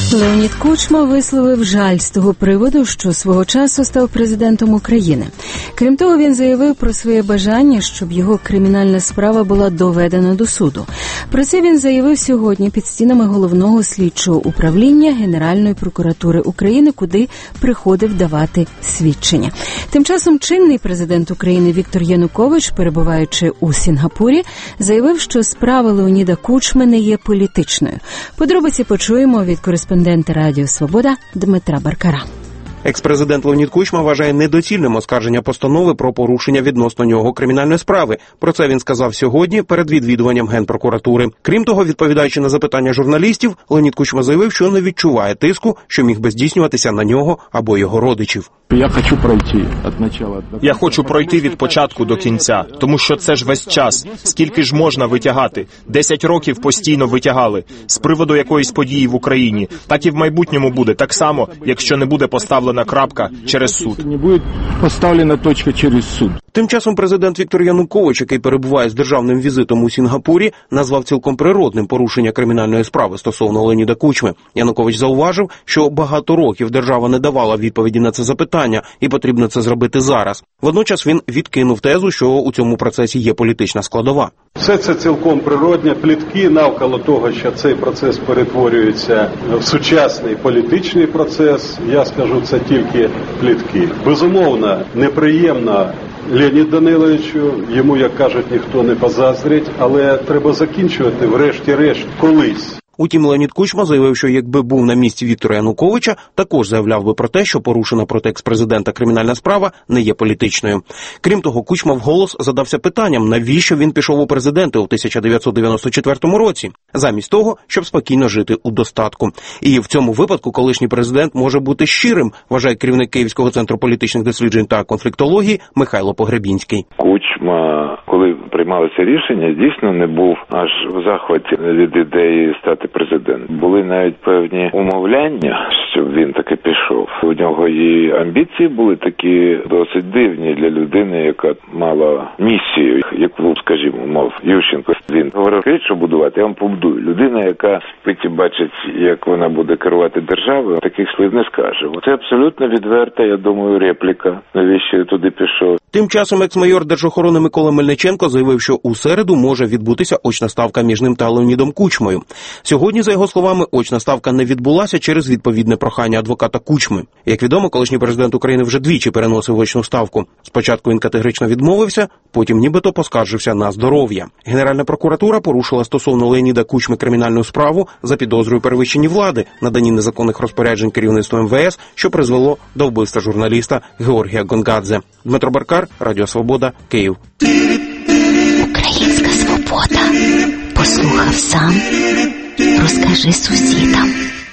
S6: Леонід Кучма висловив жаль з того приводу, що свого часу став президентом України. Крім того, він заявив про своє бажання, щоб його кримінальна справа була доведена до суду. Про це він заявив сьогодні під стінами Головного слідчого управління Генеральної прокуратури України, куди приходив давати свідчення. Тим часом чинний президент України Віктор Янукович, перебуваючи у Сінгапурі, заявив, що справа Леоніда Кучми не є політичною. Подробиці почуємо від кореспондента Радіо Свобода Дмитра Баркара.
S22: Екс-президент Леонід Кучма вважає недоцільним оскарження постанови про порушення відносно нього кримінальної справи. Про це він сказав сьогодні перед відвідуванням Генпрокуратури. Крім того, відповідаючи на запитання журналістів, Леонід Кучма заявив, що не відчуває тиску, що міг би здійснюватися на нього або його родичів.
S20: Я хочу пройти від начала.
S7: Я хочу пройти від початку до кінця, тому що це ж весь час. Скільки ж можна витягати? Десять років постійно витягали. З приводу якоїсь події в Україні. Так і в майбутньому буде. Так само, якщо не буде поставлена крапка через суд.
S20: Не буде поставлена точка через суд.
S22: Тим часом президент Віктор Янукович, який перебуває з державним візитом у Сінгапурі, назвав цілком природним порушення кримінальної справи стосовно Леоніда Кучми. Янукович зауважив, що багато років держава не давала відповіді на це запитання, і потрібно це зробити зараз. Водночас він відкинув тезу, що у цьому процесі є політична складова.
S3: Все це цілком природне. Плітки навколо того, що цей процес перетворюється в сучасний політичний процес, я скажу, це тільки плітки. Безумовно, неприємно Леонід Даниловичу, йому, як кажуть, ніхто не позаздрить, але треба закінчувати врешті-решт колись.
S22: Утім, Леонід Кучма заявив, що якби був на місці Віктора Януковича, також заявляв би про те, що порушена проти екс-президента кримінальна справа не є політичною. Крім того, Кучма вголос задався питанням, навіщо він пішов у президенти у тисяча дев'ятсот дев'яносто четвертому році, замість того, щоб спокійно жити у достатку. І в цьому випадку колишній президент може бути щирим, вважає керівник Київського центру політичних досліджень та конфліктології Михайло Погребінський.
S4: Кучма, коли приймалося рішення, дійсно не був аж в захваті від ідеї стати президентом. Були навіть певні умовляння, щоб він таки пішов. У нього і амбіції були такі досить дивні для людини, яка мала місію, яку, скажімо, мав Ющенко. Він говорив, що будувати, я вам побудую. Людина, яка питі бачить, як вона буде керувати державою, таких слів не скаже. Це абсолютно відверта, я думаю, репліка, навіщо я туди пішов.
S22: Тим часом екс-майор Держохорони Микола Мельниченко заявив, що у середу може відбутися очна ставка між ним та Леонідом Кучмою. Сьогодні, за його словами, очна ставка не відбулася через відповідне прохання адвоката Кучми. Як відомо, колишній президент України вже двічі переносив очну ставку. Спочатку він категорично відмовився, потім нібито поскаржився на здоров'я. Генеральна прокуратура порушила стосовно Леоніда Кучми кримінальну справу за підозрою перевищенні влади, наданні незаконних розпоряджень керівництвом ем ве ес, що призвело до вбивства журналіста Георгія Гонгадзе. Дмитро Баркар, Радіо Свобода, Київ.
S10: Українська свобода. Послухав сам. Розкажи сусідам.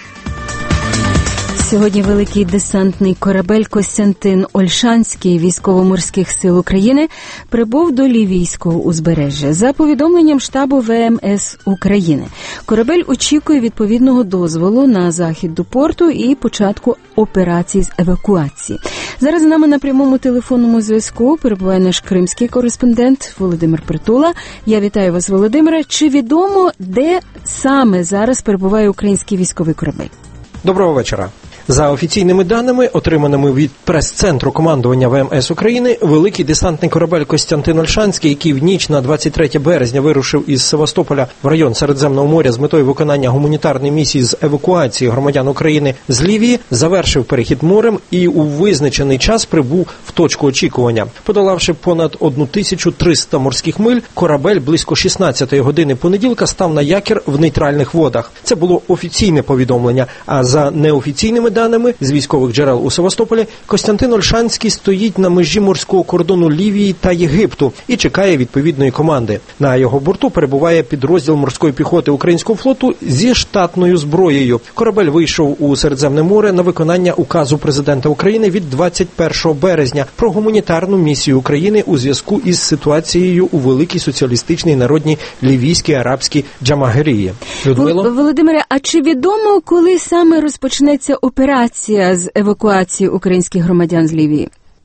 S6: Сьогодні великий десантний корабель «Костянтин Ольшанський» Військово-морських сил України прибув до Лівійського узбережжя. За повідомленням штабу ве ем ес України, корабель очікує відповідного дозволу на захід до порту і початку операції з евакуації. Зараз з нами на прямому телефонному зв'язку перебуває наш кримський кореспондент Володимир Притула. Я вітаю вас, Володимире. Чи відомо, де саме зараз перебуває український військовий корабель?
S5: Доброго вечора. За офіційними даними, отриманими від прес-центру командування ве ем ес України, великий десантний корабель «Костянтин Ольшанський», який в ніч на двадцять третє березня вирушив із Севастополя в район Середземного моря з метою виконання гуманітарної місії з евакуації громадян України з Лівії, завершив перехід морем і у визначений час прибув в точку очікування. Подолавши понад тисячу триста морських миль, корабель близько шістнадцятої години понеділка став на якір в нейтральних водах. Це було офіційне повідомлення, а за неофіційними даними з військових джерел у Севастополі, Костянтин Ольшанський стоїть на межі морського кордону Лівії та Єгипту і чекає відповідної команди. На його борту перебуває підрозділ морської піхоти українського флоту зі штатною зброєю. Корабель вийшов у Середземне море на виконання указу президента України від двадцять першого березня про гуманітарну місію України у зв'язку із ситуацією у Великій Соціалістичній Народній Лівійській Арабській Джамагерії. Людмило?
S6: Володимире, а чи відомо, коли саме розпочнеться операція з евакуації українських громадян з Лівії?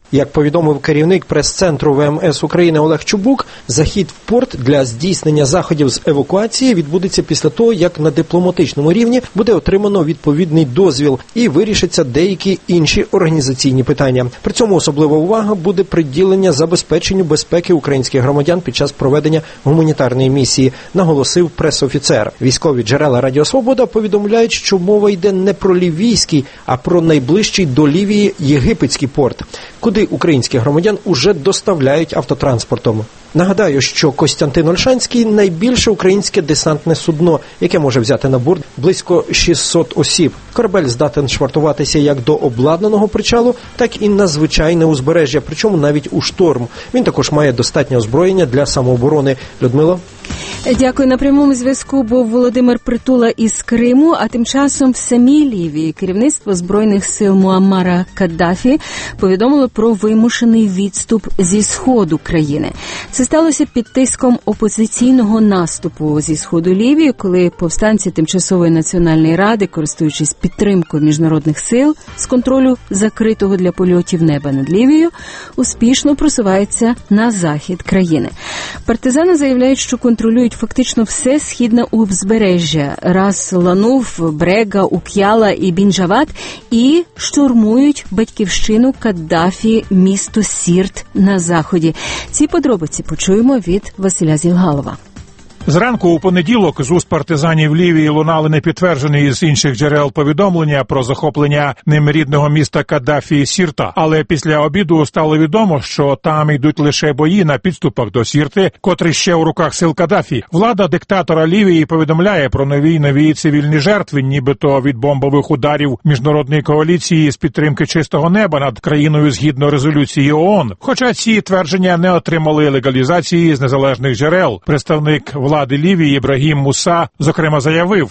S12: Як повідомив керівник прес-центру В М С України Олег Чубук, захід в порт для здійснення заходів з евакуації відбудеться після того, як на дипломатичному рівні буде отримано відповідний дозвіл і вирішаться деякі інші організаційні питання. При цьому особлива увага буде приділення забезпеченню безпеки українських громадян під час проведення гуманітарної місії, наголосив прес-офіцер. Військові джерела Радіо Свобода повідомляють, що мова йде не про лівійський, а про найближчий до Лівії єгипетський порт, куди українських громадян уже доставляють автотранспортом. Нагадаю, що Костянтин Ольшанський – найбільше українське десантне судно, яке може взяти на борт близько шістсот осіб. Корабель здатен швартуватися як до обладнаного причалу, так і на звичайне узбережжя, причому навіть у шторм. Він також має достатнє озброєння для самооборони. Людмила?
S6: Дякую. На прямому зв'язку був Володимир Притула із Криму, а тим часом в самій Лівії керівництво Збройних сил Муаммара Каддафі повідомило про вимушений відступ зі сходу країни. Це сталося під тиском опозиційного наступу зі сходу Лівії, коли повстанці Тимчасової національної ради, користуючись підтримкою міжнародних сил з контролю закритого для польотів неба над Лівією, успішно просуваються на захід країни. Партизани заявляють, що контролюють фактично все східне узбережжя – Рас Ланув, Брега, Ук'яла і Бінджават, і штурмують батьківщину Каддафі, місто Сірт на заході. Ці подробиці почуємо від Василя Зілгалова.
S11: Зранку у понеділок з уст партизанів Лівії лунали непідтверджені із інших джерел повідомлення про захоплення ним рідного міста Каддафі Сірта. Але після обіду стало відомо, що там йдуть лише бої на підступах до Сірти, котрий ще у руках сил Каддафі. Влада диктатора Лівії повідомляє про нові нові цивільні жертви, нібито від бомбових ударів міжнародної коаліції з підтримки чистого неба над країною згідно резолюції О О Н. Хоча ці твердження не отримали легалізації з незалежних джерел. Представник влади Влади Лівії Ібрагім Муса, зокрема, заявив: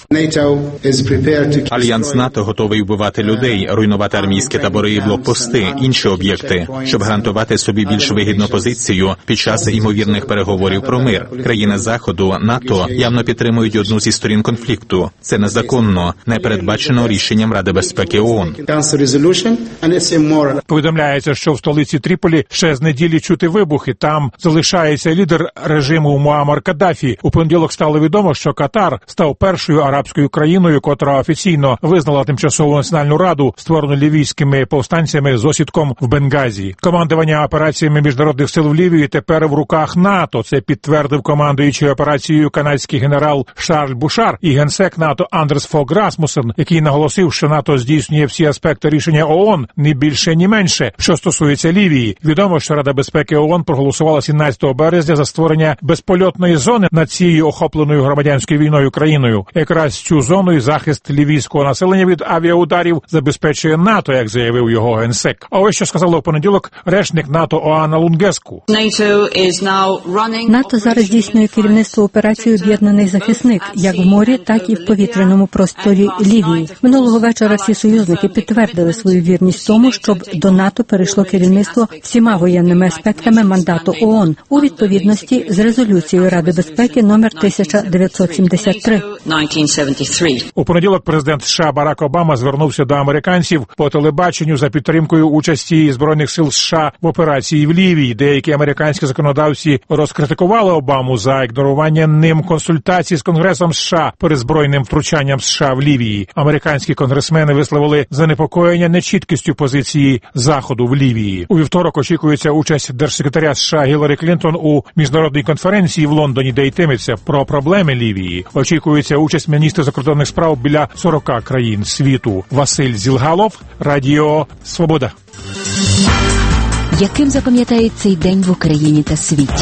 S14: Альянс НАТО готовий вбивати людей, руйнувати армійські табори і блокпости, інші об'єкти, щоб гарантувати собі більш вигідну позицію під час ймовірних переговорів про мир. Країни Заходу, НАТО явно підтримують одну зі сторін конфлікту. Це незаконно, не передбачено рішенням Ради безпеки О О Н.
S11: Повідомляється, що в столиці Тріполі ще з неділі чути вибухи. Там залишається лідер режиму Муаммар Каддафі. У понеділок стало відомо, що Катар став першою арабською країною, котра офіційно визнала Тимчасову національну раду, створену лівійськими повстанцями з осідком в Бенгазі. Командування операціями міжнародних сил в Лівії тепер в руках НАТО. Це підтвердив командуючий операцією канадський генерал Шарль Бушар і генсек НАТО Андерс Фог Расмусен, який наголосив, що НАТО здійснює всі аспекти рішення О О Н, ні більше, ні менше. Що стосується Лівії, відомо, що Рада безпеки О О Н проголосувала сімнадцятого березня за створення безпольотної зони над цією охопленою громадянською війною країною. Якраз цю зону і захист лівійського населення від авіаударів забезпечує НАТО, як заявив його генсек. А ось що сказала в понеділок речник НАТО Оана Лунгеску.
S9: НАТО зараз здійснює керівництво операції «Об'єднаний захисник» як в морі, так і в повітряному просторі Лівії. Минулого вечора всі союзники підтвердили свою вірність тому, щоб до НАТО перейшло керівництво всіма воєнними аспектами мандату О О Н у відповідності з резолюцією Ради безпеки номер тисяча дев'ятсот сімдесят три.
S11: У понеділок президент США Барак Обама звернувся до американців по телебаченню за підтримкою участі Збройних сил США в операції в Лівії. Деякі американські законодавці розкритикували Обаму за ігнорування ним консультацій з Конгресом США перед збройним втручанням США в Лівії. Американські конгресмени висловили занепокоєння нечіткістю позиції Заходу в Лівії. У вівторок очікується участь держсекретаря США Гіларі Клінтон у міжнародній конференції в Лондоні, де йтиметься про проблеми Лівії. Очікується участь міністра закордонних справ біля сорока країн світу. Василь Зілгалов, Радіо Свобода.
S10: Яким запам'ятають цей день в Україні та світі?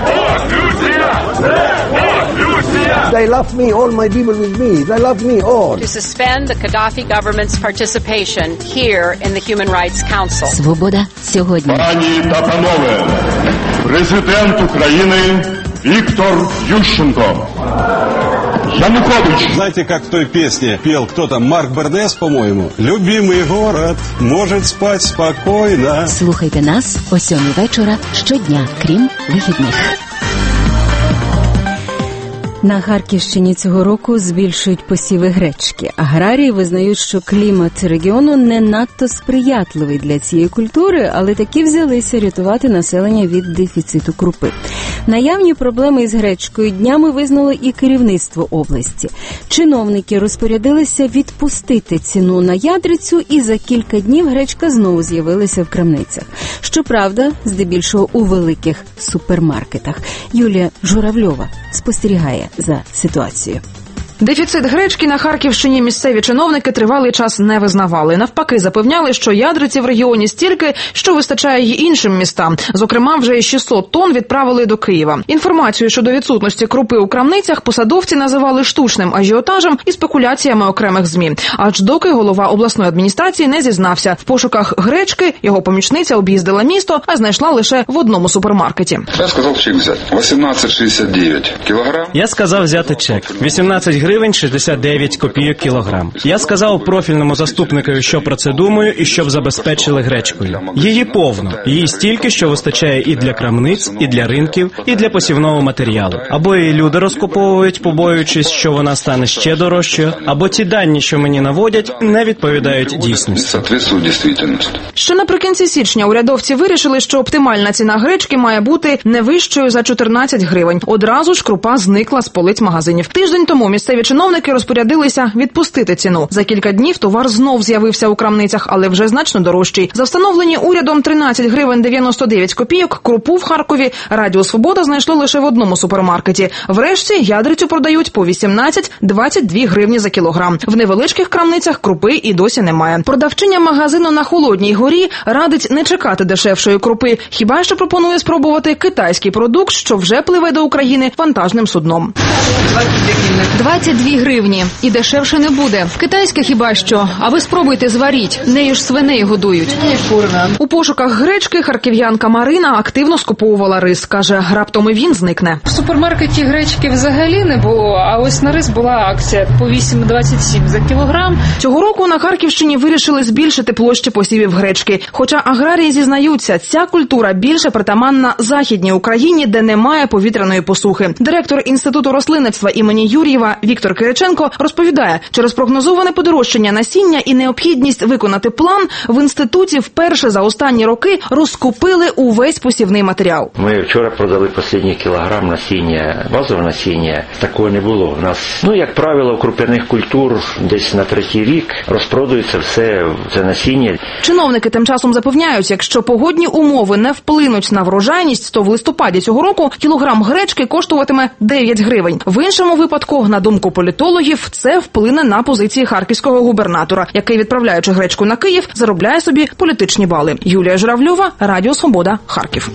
S16: They love me, all my people with me. They love me all.
S24: To suspend the Gaddafi government's participation here in the Human Rights Council.
S10: Свобода сьогодні.
S25: Пані та панове, президент України Віктор Ющенко. Янукович.
S3: Знаете, как в той песне пел кто там, Марк Бернес, по-моему? «Любимый город может спать спокойно».
S10: Слухайте нас о сьомій вечора щодня, крім вихідних.
S6: На Харківщині цього року збільшують посіви гречки. Аграрії визнають, що клімат регіону не надто сприятливий для цієї культури, але таки взялися рятувати населення від дефіциту крупи. Наявні проблеми із гречкою днями визнало і керівництво області. Чиновники розпорядилися відпустити ціну на ядрицю, і за кілька днів гречка знову з'явилася в крамницях. Щоправда, здебільшого у великих супермаркетах. Юлія Журавльова спостерігає за ситуацією.
S15: Дефіцит гречки на Харківщині місцеві чиновники тривалий час не визнавали. Навпаки, запевняли, що ядриці в регіоні стільки, що вистачає й іншим містам. Зокрема, вже й шістсот тонн відправили до Києва. Інформацію щодо відсутності крупи у крамницях посадовці називали штучним ажіотажем і спекуляціями окремих ЗМІ. Аж доки голова обласної адміністрації не зізнався. В пошуках гречки його помічниця об'їздила місто, а знайшла лише в одному супермаркеті.
S17: Я сказав чек взяти. вісімнадцять шістдесят дев'ять кілограм.
S18: Я сказав взяти чек. вісімнадцять гривень шістдесят дев'ять копійок кілограм. Я сказав профільному заступникові, що про це думаю, і щоб забезпечили гречкою. Її повно. Її стільки, що вистачає і для крамниць, і для ринків, і для посівного матеріалу. Або її люди розкуповують, побоюючись, що вона стане ще дорожчою, або ті дані, що мені наводять, не відповідають дійсності.
S15: Ще наприкінці січня урядовці вирішили, що оптимальна ціна гречки має бути не вищою за чотирнадцять гривень. Одразу ж крупа зникла з полиць магазинів. Тиждень тому місцеві чиновники розпорядилися відпустити ціну. За кілька днів товар знов з'явився у крамницях, але вже значно дорожчий. За встановлені урядом тринадцять гривень дев'яносто дев'ять копійок крупу в Харкові Радіо Свобода знайшло лише в одному супермаркеті. Врешті ядрицю продають по вісімнадцять - двадцять дві гривні за кілограм. В невеличких крамницях крупи і досі немає. Продавчиня магазину на Холодній горі радить не чекати дешевшої крупи, хіба що пропонує спробувати китайський продукт, що вже пливе до України вантажним судном.
S19: двадцять дві гривні. І дешевше не буде. Китайське хіба що. А ви спробуйте зваріть. Нею ж свиней годують.
S15: У пошуках гречки харків'янка Марина активно скуповувала рис. Каже, раптом і він зникне.
S21: В супермаркеті гречки взагалі не було, а ось на рис була акція по вісім двадцять сім за кілограм.
S15: Цього року на Харківщині вирішили збільшити площі посівів гречки. Хоча аграрії зізнаються, ця культура більше притаманна Західній Україні, де немає повітряної посухи. Директор Інституту рослинництва імені Юр'єва Віктор Кириченко розповідає, через прогнозоване подорожчання насіння і необхідність виконати план в інституті вперше за останні роки розкупили увесь посівний матеріал.
S26: Ми вчора продали останній кілограм насіння, базове насіння. Такого не було. У нас, ну, як правило, круп'яних культур десь на третій рік розпродується все це насіння.
S15: Чиновники тим часом запевняють, якщо погодні умови не вплинуть на врожайність, то в листопаді цього року кілограм гречки коштуватиме дев'ять гривень. В іншому випадку, на думку політологів, це вплине на позиції харківського губернатора, який, відправляючи гречку на Київ, заробляє собі політичні бали. Юлія Журавльова, Радіо Свобода, Харків.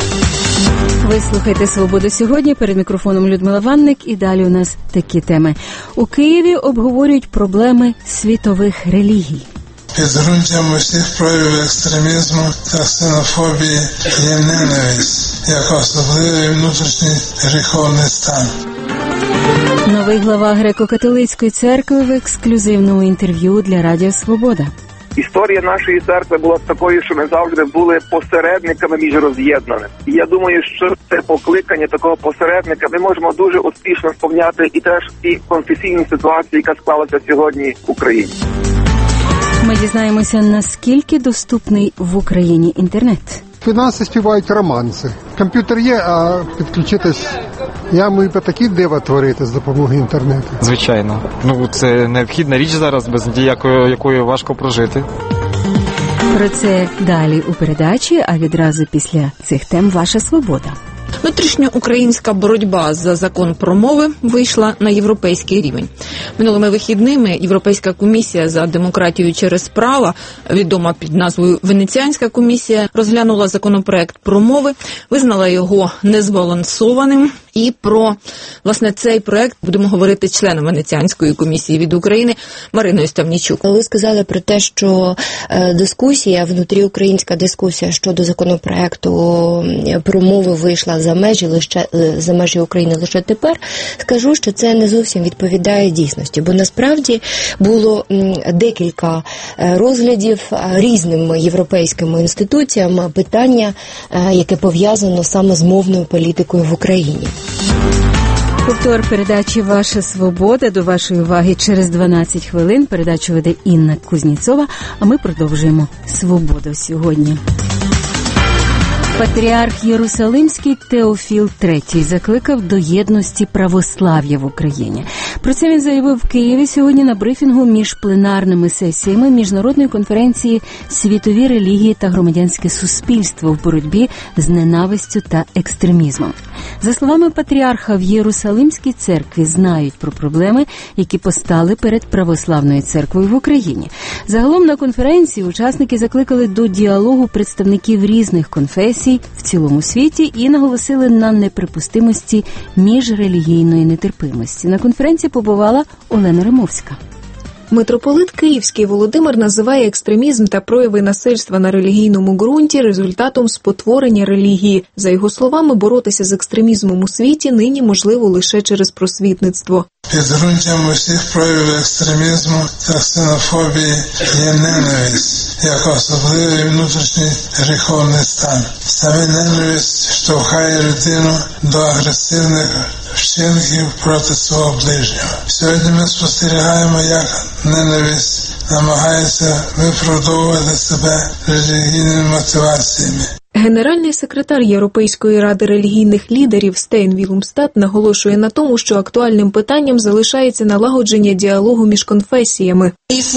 S6: Ви слухаєте «Свободу сьогодні», перед мікрофоном Людмила Ванник, і далі у нас такі теми. У Києві обговорюють проблеми світових релігій.
S27: Підґрунтям усіх проявів екстремізму та ксенофобії є ненависть, як особливий внутрішній гріховний стан.
S6: Новий глава Греко-католицької церкви в ексклюзивному інтерв'ю для Радіо Свобода.
S28: Історія нашої церкви була такою, що ми завжди були посередниками між роз'єднаними. І я думаю, що це покликання такого посередника ми можемо дуже успішно сповняти і теж в тій конфесійній ситуації, яка склалася сьогодні в Україні.
S6: Ми дізнаємося, наскільки доступний в Україні інтернет.
S29: Фінанси співають романси. Комп'ютер є, а підключитись, я можу такі дива творити з допомогою інтернету.
S30: Звичайно. Ну, це необхідна річ зараз, без якої, якої важко прожити.
S6: Про це далі у передачі, а відразу після цих тем «Ваша свобода».
S31: Внутрішньоукраїнська боротьба за закон про мови вийшла на європейський рівень. Минулими вихідними Європейська комісія за демократію через право, відома під назвою Венеціанська комісія, розглянула законопроект про мови, визнала його незбалансованим. І про, власне, цей проект будемо говорити з членом Венеціанської комісії від України Мариною Ставнічук.
S32: Ви сказали про те, що дискусія, внутріукраїнська дискусія щодо законопроекту про мови вийшла за межі лише за межі України лише тепер. Скажу, що це не зовсім відповідає дійсності, бо насправді було декілька розглядів різними європейськими інституціями питання, яке пов'язано саме з мовною політикою в Україні.
S6: Повтор передачі «Ваша свобода» до вашої уваги через дванадцять хвилин. Передачу веде Інна Кузніцова, а ми продовжуємо «Свободу сьогодні». Патріарх Єрусалимський Теофіл третій закликав до єдності православ'я в Україні. Про це він заявив в Києві сьогодні на брифінгу між пленарними сесіями Міжнародної конференції «Світові релігії та громадянське суспільство в боротьбі з ненавистю та екстремізмом». За словами патріарха, в Єрусалимській церкві знають про проблеми, які постали перед православною церквою в Україні. Загалом на конференції учасники закликали до діалогу представників різних конфесій в цілому світі і наголосили на неприпустимості міжрелігійної нетерпимості. На конференції побувала Олена Римовська.
S1: Митрополит Київський Володимир називає екстремізм та прояви насильства на релігійному ґрунті результатом спотворення релігії. За його словами, боротися з екстремізмом у світі нині можливо лише через просвітництво.
S27: Підґрунтям усіх проявів екстремізму та ксенофобії є ненависть, як особливий внутрішній гріховний стан. Саме ненависть штовхає людину до агресивних вчинків проти свого ближнього. Сьогодні ми спостерігаємо, як ненависть намагається виправдовувати себе релігійними мотиваціями.
S1: Генеральний секретар Європейської ради релігійних лідерів Стейн Вілумстад наголошує на тому, що актуальним питанням залишається налагодження діалогу між конфесіями.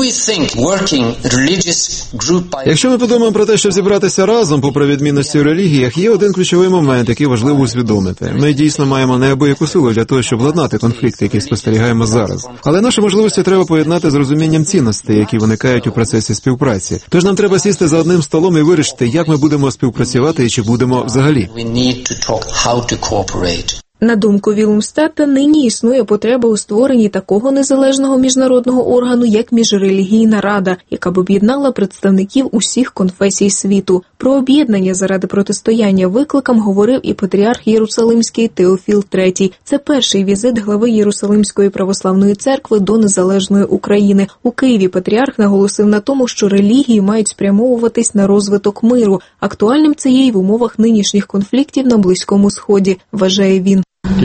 S2: Якщо ми подумаємо про те, щоб зібратися разом попри відмінності у релігіях, є один ключовий момент, який важливо усвідомити. Ми дійсно маємо неабияку силу для того, щоб ладнати конфлікти, які спостерігаємо зараз. Але наші можливості треба поєднати з розумінням цінностей, які виникають у процесі співпраці. Тож нам треба сісти за одним столом і вирішити, як ми будемо співпрацювати і чи будемо взагалі.
S1: На думку Вілумстата, нині існує потреба у створенні такого незалежного міжнародного органу, як Міжрелігійна рада, яка б об'єднала представників усіх конфесій світу. Про об'єднання заради протистояння викликам говорив і патріарх Єрусалимський Теофіл третій. Це перший візит глави Єрусалимської православної церкви до незалежної України. У Києві патріарх наголосив на тому, що релігії мають спрямовуватись на розвиток миру. Актуальним це є й в умовах нинішніх конфліктів на Близькому Сході, вважає він.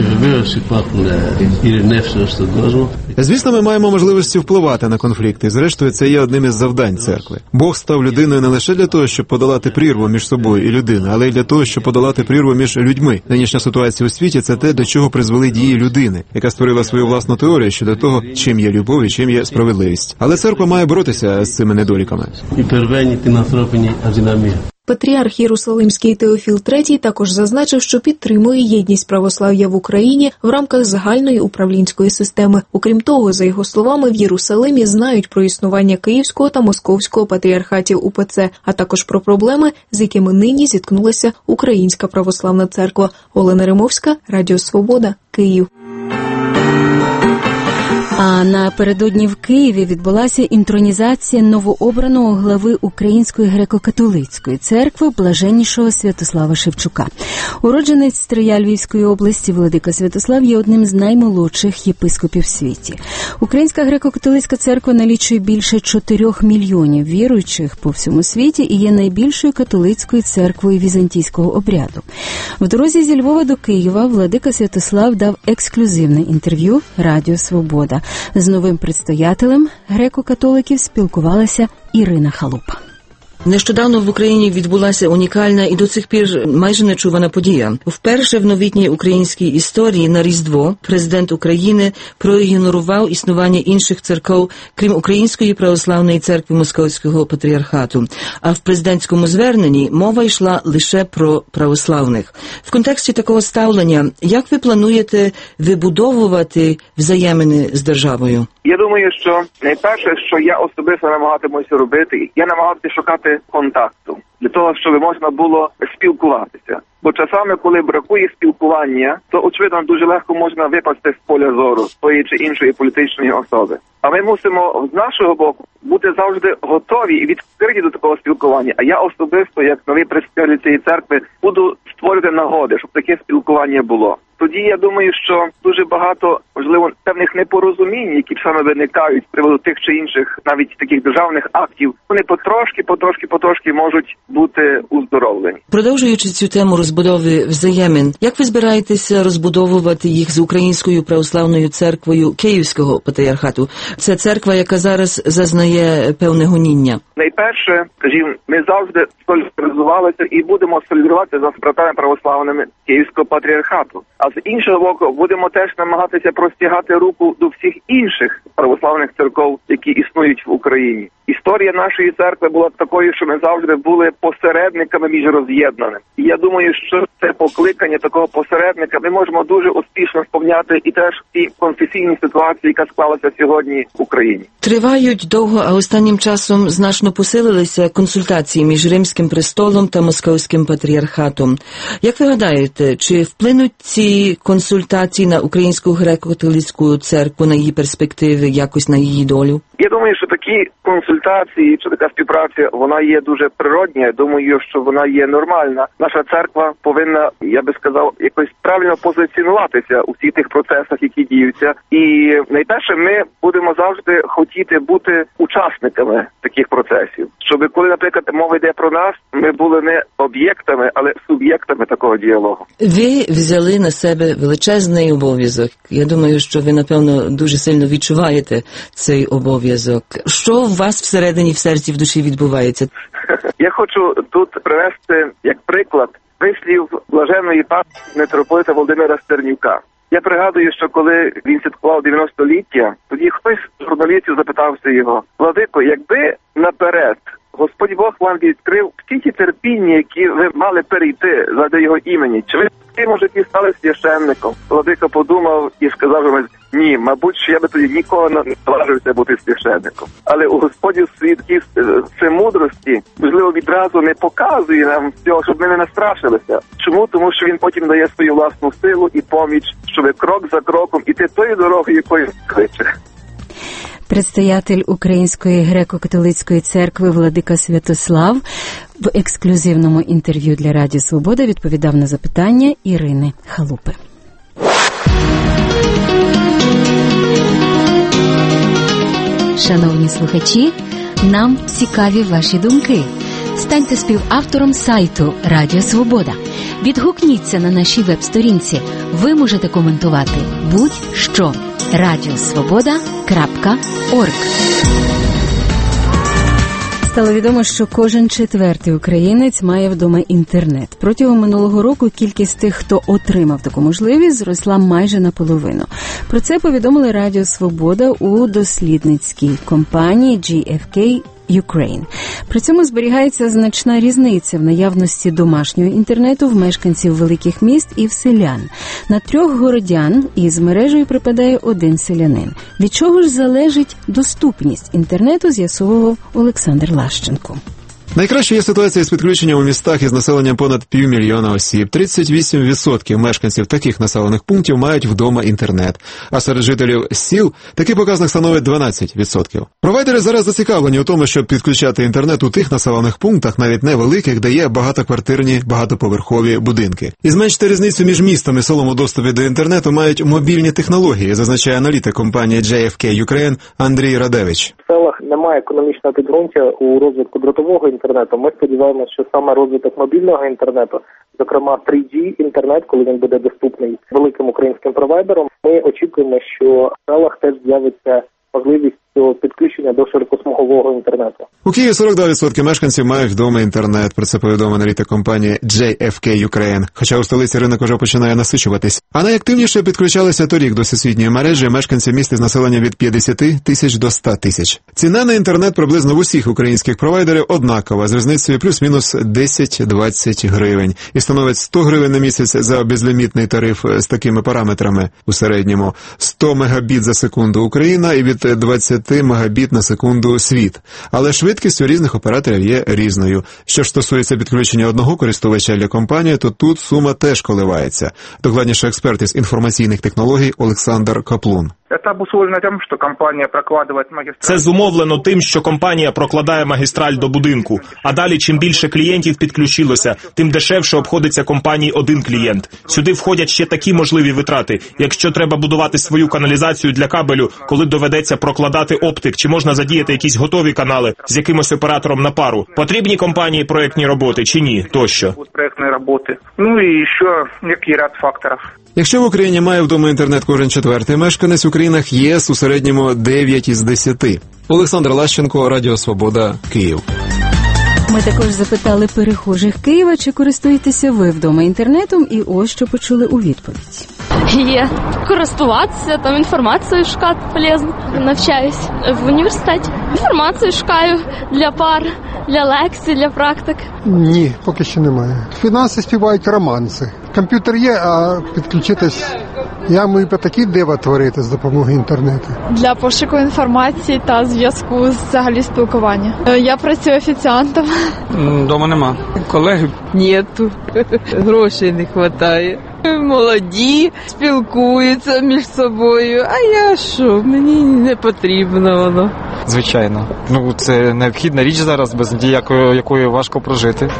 S2: Звісно, ми маємо можливості впливати на конфлікти. Зрештою, це є одним із завдань церкви. Бог став людиною не лише для того, щоб подолати прірву між собою і людиною, але й для того, щоб подолати прірву між людьми. Нинішня ситуація у світі – це те, до чого призвели дії людини, яка створила свою власну теорію щодо того, чим є любов і чим є справедливість. Але церква має боротися з цими недоліками.
S1: Патріарх Єрусалимський Теофіл третій також зазначив, що підтримує єдність православ'я в Україні в рамках загальної управлінської системи. Окрім того, за його словами, в Єрусалимі знають про існування Київського та Московського патріархатів УПЦ, а також про проблеми, з якими нині зіткнулася Українська православна церква. Олена Римовська, Радіо Свобода, Київ.
S6: А напередодні в Києві відбулася інтронізація новообраного глави Української греко-католицької церкви блаженнішого Святослава Шевчука. Уродженець Стрия Львівської області владика Святослав є одним з наймолодших єпископів в світі. Українська греко-католицька церква налічує більше чотирьох мільйонів віруючих по всьому світі і є найбільшою католицькою церквою візантійського обряду. В дорозі зі Львова до Києва владика Святослав дав ексклюзивне інтерв'ю Радіо Свобода. З новим предстоятелем греко-католиків спілкувалася Ірина Халупа.
S4: Нещодавно в Україні відбулася унікальна і до цих пір майже нечувана подія. Вперше в новітній українській історії на Різдво президент України проігнорував існування інших церков, крім Української православної церкви Московського патріархату. А в президентському зверненні мова йшла лише про православних. В контексті такого ставлення, як ви плануєте вибудовувати взаємини з державою?
S28: Я думаю, що найперше, що я особисто намагатимуся робити, я намагатимуся шукати контакту, для того, щоб можна було спілкуватися. Бо часами, коли бракує спілкування, то, очевидно, дуже легко можна випасти з поля зору тої чи іншої політичної особи. А ми мусимо з нашого боку бути завжди готові і відкриті до такого спілкування. А я особисто, як новий представник цієї церкви, буду створювати нагоди, щоб таке спілкування було. тоді я думаю, що дуже багато, можливо, певних непорозумінь, які саме виникають з приводу тих чи інших, навіть таких державних актів, вони потрошки, потрошки, потрошки можуть бути уздоровлені.
S4: Продовжуючи цю тему розбудови взаємин, як ви збираєтеся розбудовувати їх з Українською православною церквою Київського патріархату? Це церква, яка зараз зазнає певне гоніння.
S28: Найперше, скажімо, ми завжди солідаризувалися і будемо солідаризуватися з братами православними Київського патріархату. А з іншого боку, будемо теж намагатися простягати руку до всіх інших православних церков, які існують в Україні. Історія нашої церкви була такою, що ми завжди були посередниками між роз'єднаними. І я думаю, що це покликання такого посередника ми можемо дуже успішно сповняти і теж в тій конфесійній ситуації, яка склалася сьогодні в Україні.
S4: Тривають довго, а останнім часом значно посилилися консультації між Римським престолом та Московським патріархатом. Як ви гадаєте, чи вплинуть ці консультації на Українську греко-католицьку церкву, на її перспективи, якось на її долю?
S28: Я думаю, що такі консультації, чи така співпраця, вона є дуже природня. Я думаю, що вона є нормальна. Наша церква повинна, я би сказав, якось правильно позиціонуватися у всіх тих процесах, які діються. І найперше, ми будемо завжди хотіти бути учасниками таких процесів. Щоб коли, наприклад, мова йде про нас, ми були не об'єктами, але суб'єктами такого діалогу.
S4: Ви взяли на себе величезний обов'язок. Я думаю, що ви, напевно, дуже сильно відчуваєте цей обов'язок. Що у вас всередині, в серці, в душі відбувається?
S28: Я хочу тут привести як приклад вислів блаженної пам'яті митрополита Володимира Стернюка. Я пригадую, що коли він святкував дев'яностоліття, тоді хтось з журналістів запитався його: «Владико, якби наперед Господь Бог вам відкрив всі ті терпіння, які ви мали перейти заради його імені, чи ви в цьому житті стали священником?» Владика подумав і сказав йому: «Ні, мабуть, що я би тоді ніколи не наважився бути священником». Але у Господі свідків всемудрості, можливо, відразу не показує нам цього, щоб ми не настрашилися. Чому? Тому що він потім дає свою власну силу і поміч, щоб крок за кроком іти тою дорогою, якою кличе.
S6: Предстоятель Української греко-католицької церкви владика Святослав в ексклюзивному інтерв'ю для Радіо Свобода відповідав на запитання Ірини Халупи.
S10: Шановні слухачі, нам цікаві ваші думки. Станьте співавтором сайту Радіо Свобода. Відгукніться на нашій веб-сторінці. Ви можете коментувати будь-що. радіосвобода крапка орг.
S6: Стало відомо, що кожен четвертий українець має вдома інтернет. Протягом минулого року кількість тих, хто отримав таку можливість, зросла майже наполовину. Про це повідомили Радіо Свобода у дослідницькій компанії джі еф кей Ukraine. При цьому зберігається значна різниця в наявності домашнього інтернету в мешканців великих міст і в селян. На трьох городян із мережею припадає один селянин. Від чого ж залежить доступність інтернету, з'ясовував Олександр Лащенко.
S2: Найкраще є ситуація з підключенням у містах із населенням понад півмільйона осіб. тридцять вісім відсотків мешканців таких населених пунктів мають вдома інтернет. А серед жителів сіл такий показник становить дванадцять відсотків. Провайдери зараз зацікавлені у тому, щоб підключати інтернет у тих населених пунктах, навіть невеликих, де є багатоквартирні, багатоповерхові будинки. І зменшити різницю між містом і селом у доступі до інтернету мають мобільні технології, зазначає аналітик компанії джей еф кей Ukraine Андрій Радевич.
S5: В селах немає економічного підґрунтя у розвитку дротового інтернету. Ми сподіваємося, що саме розвиток мобільного інтернету, зокрема три джі інтернет, коли він буде доступний великим українським провайдерам, ми очікуємо, що в селах теж з'явиться можливість підключення до широкосмугового інтернету.
S2: У Києві сорок два відсотки мешканців мають вдома інтернет, про це повідомив аналітик компанії джей еф кей Ukraine, хоча у столиці ринок уже починає насичуватись. А найактивніше підключалися торік до всесвітньої мережі мешканці міст із населенням від п'ятдесят тисяч до ста тисяч. Ціна на інтернет приблизно в усіх українських провайдерів однакова, з різницею плюс-мінус десять-двадцять гривень, і становить сто гривень на місяць за безлімітний тариф з такими параметрами у середньому, сто мегабіт за секунду Україна і від двадцять мегабіт на секунду світ. Але швидкість у різних операторів є різною. Що ж стосується підключення одного користувача для компанії, то тут сума теж коливається. Докладніше експерт із інформаційних технологій Олександр Каплун.
S28: Це обусловлено тим, що компанія прокладає магістраль.
S7: Це зумовлено тим, що компанія прокладає магістраль до будинку. А далі, чим більше клієнтів підключилося, тим дешевше обходиться компанії один клієнт. Сюди входять ще такі можливі витрати. Якщо треба будувати свою каналізацію для кабелю, коли доведеться прокладати оптик, чи можна задіяти якісь готові канали з якимось оператором на пару. Потрібні компанії проєктні роботи чи ні, тощо.
S28: Проєктні роботи. Ну і ще який ряд факторів.
S2: Якщо в Україні має вдома інтернет кожен четвертий мешканець, у країнах ЄС у середньому дев'ять із десяти. Олександр Лащенко, Радіо Свобода, Київ.
S6: Ми також запитали перехожих Києва, чи користуєтеся ви вдома інтернетом, і ось що почули у відповідь.
S8: Є. Користуватися, там інформацію шукати полезно. Навчаюсь в університеті. Інформацію шукаю для пар, для лекцій, для практик.
S29: Ні, поки що немає. Фінанси співають романси. Комп'ютер є, а підключитись... Я можу такі дива творити з допомогою інтернету.
S9: Для пошуку інформації та зв'язку з взагалі спілкування. Я працюю офіціантом.
S30: Дома нема. Колеги?
S11: Нету. Грошей не вистачає. Молоді спілкуються між собою. А я що? Мені не потрібно воно.
S30: Звичайно. Ну, це необхідна річ зараз, без якої, якої важко прожити.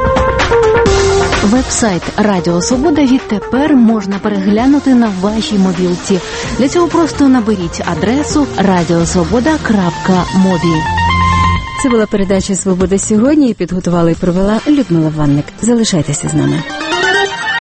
S10: Веб-сайт Радіо Свобода відтепер можна переглянути на вашій мобілці. Для цього просто наберіть адресу радіосвобода крапка мобі.
S6: Це була передача «Свобода сьогодні». Підготувала і провела Людмила Ванник. Залишайтеся з нами.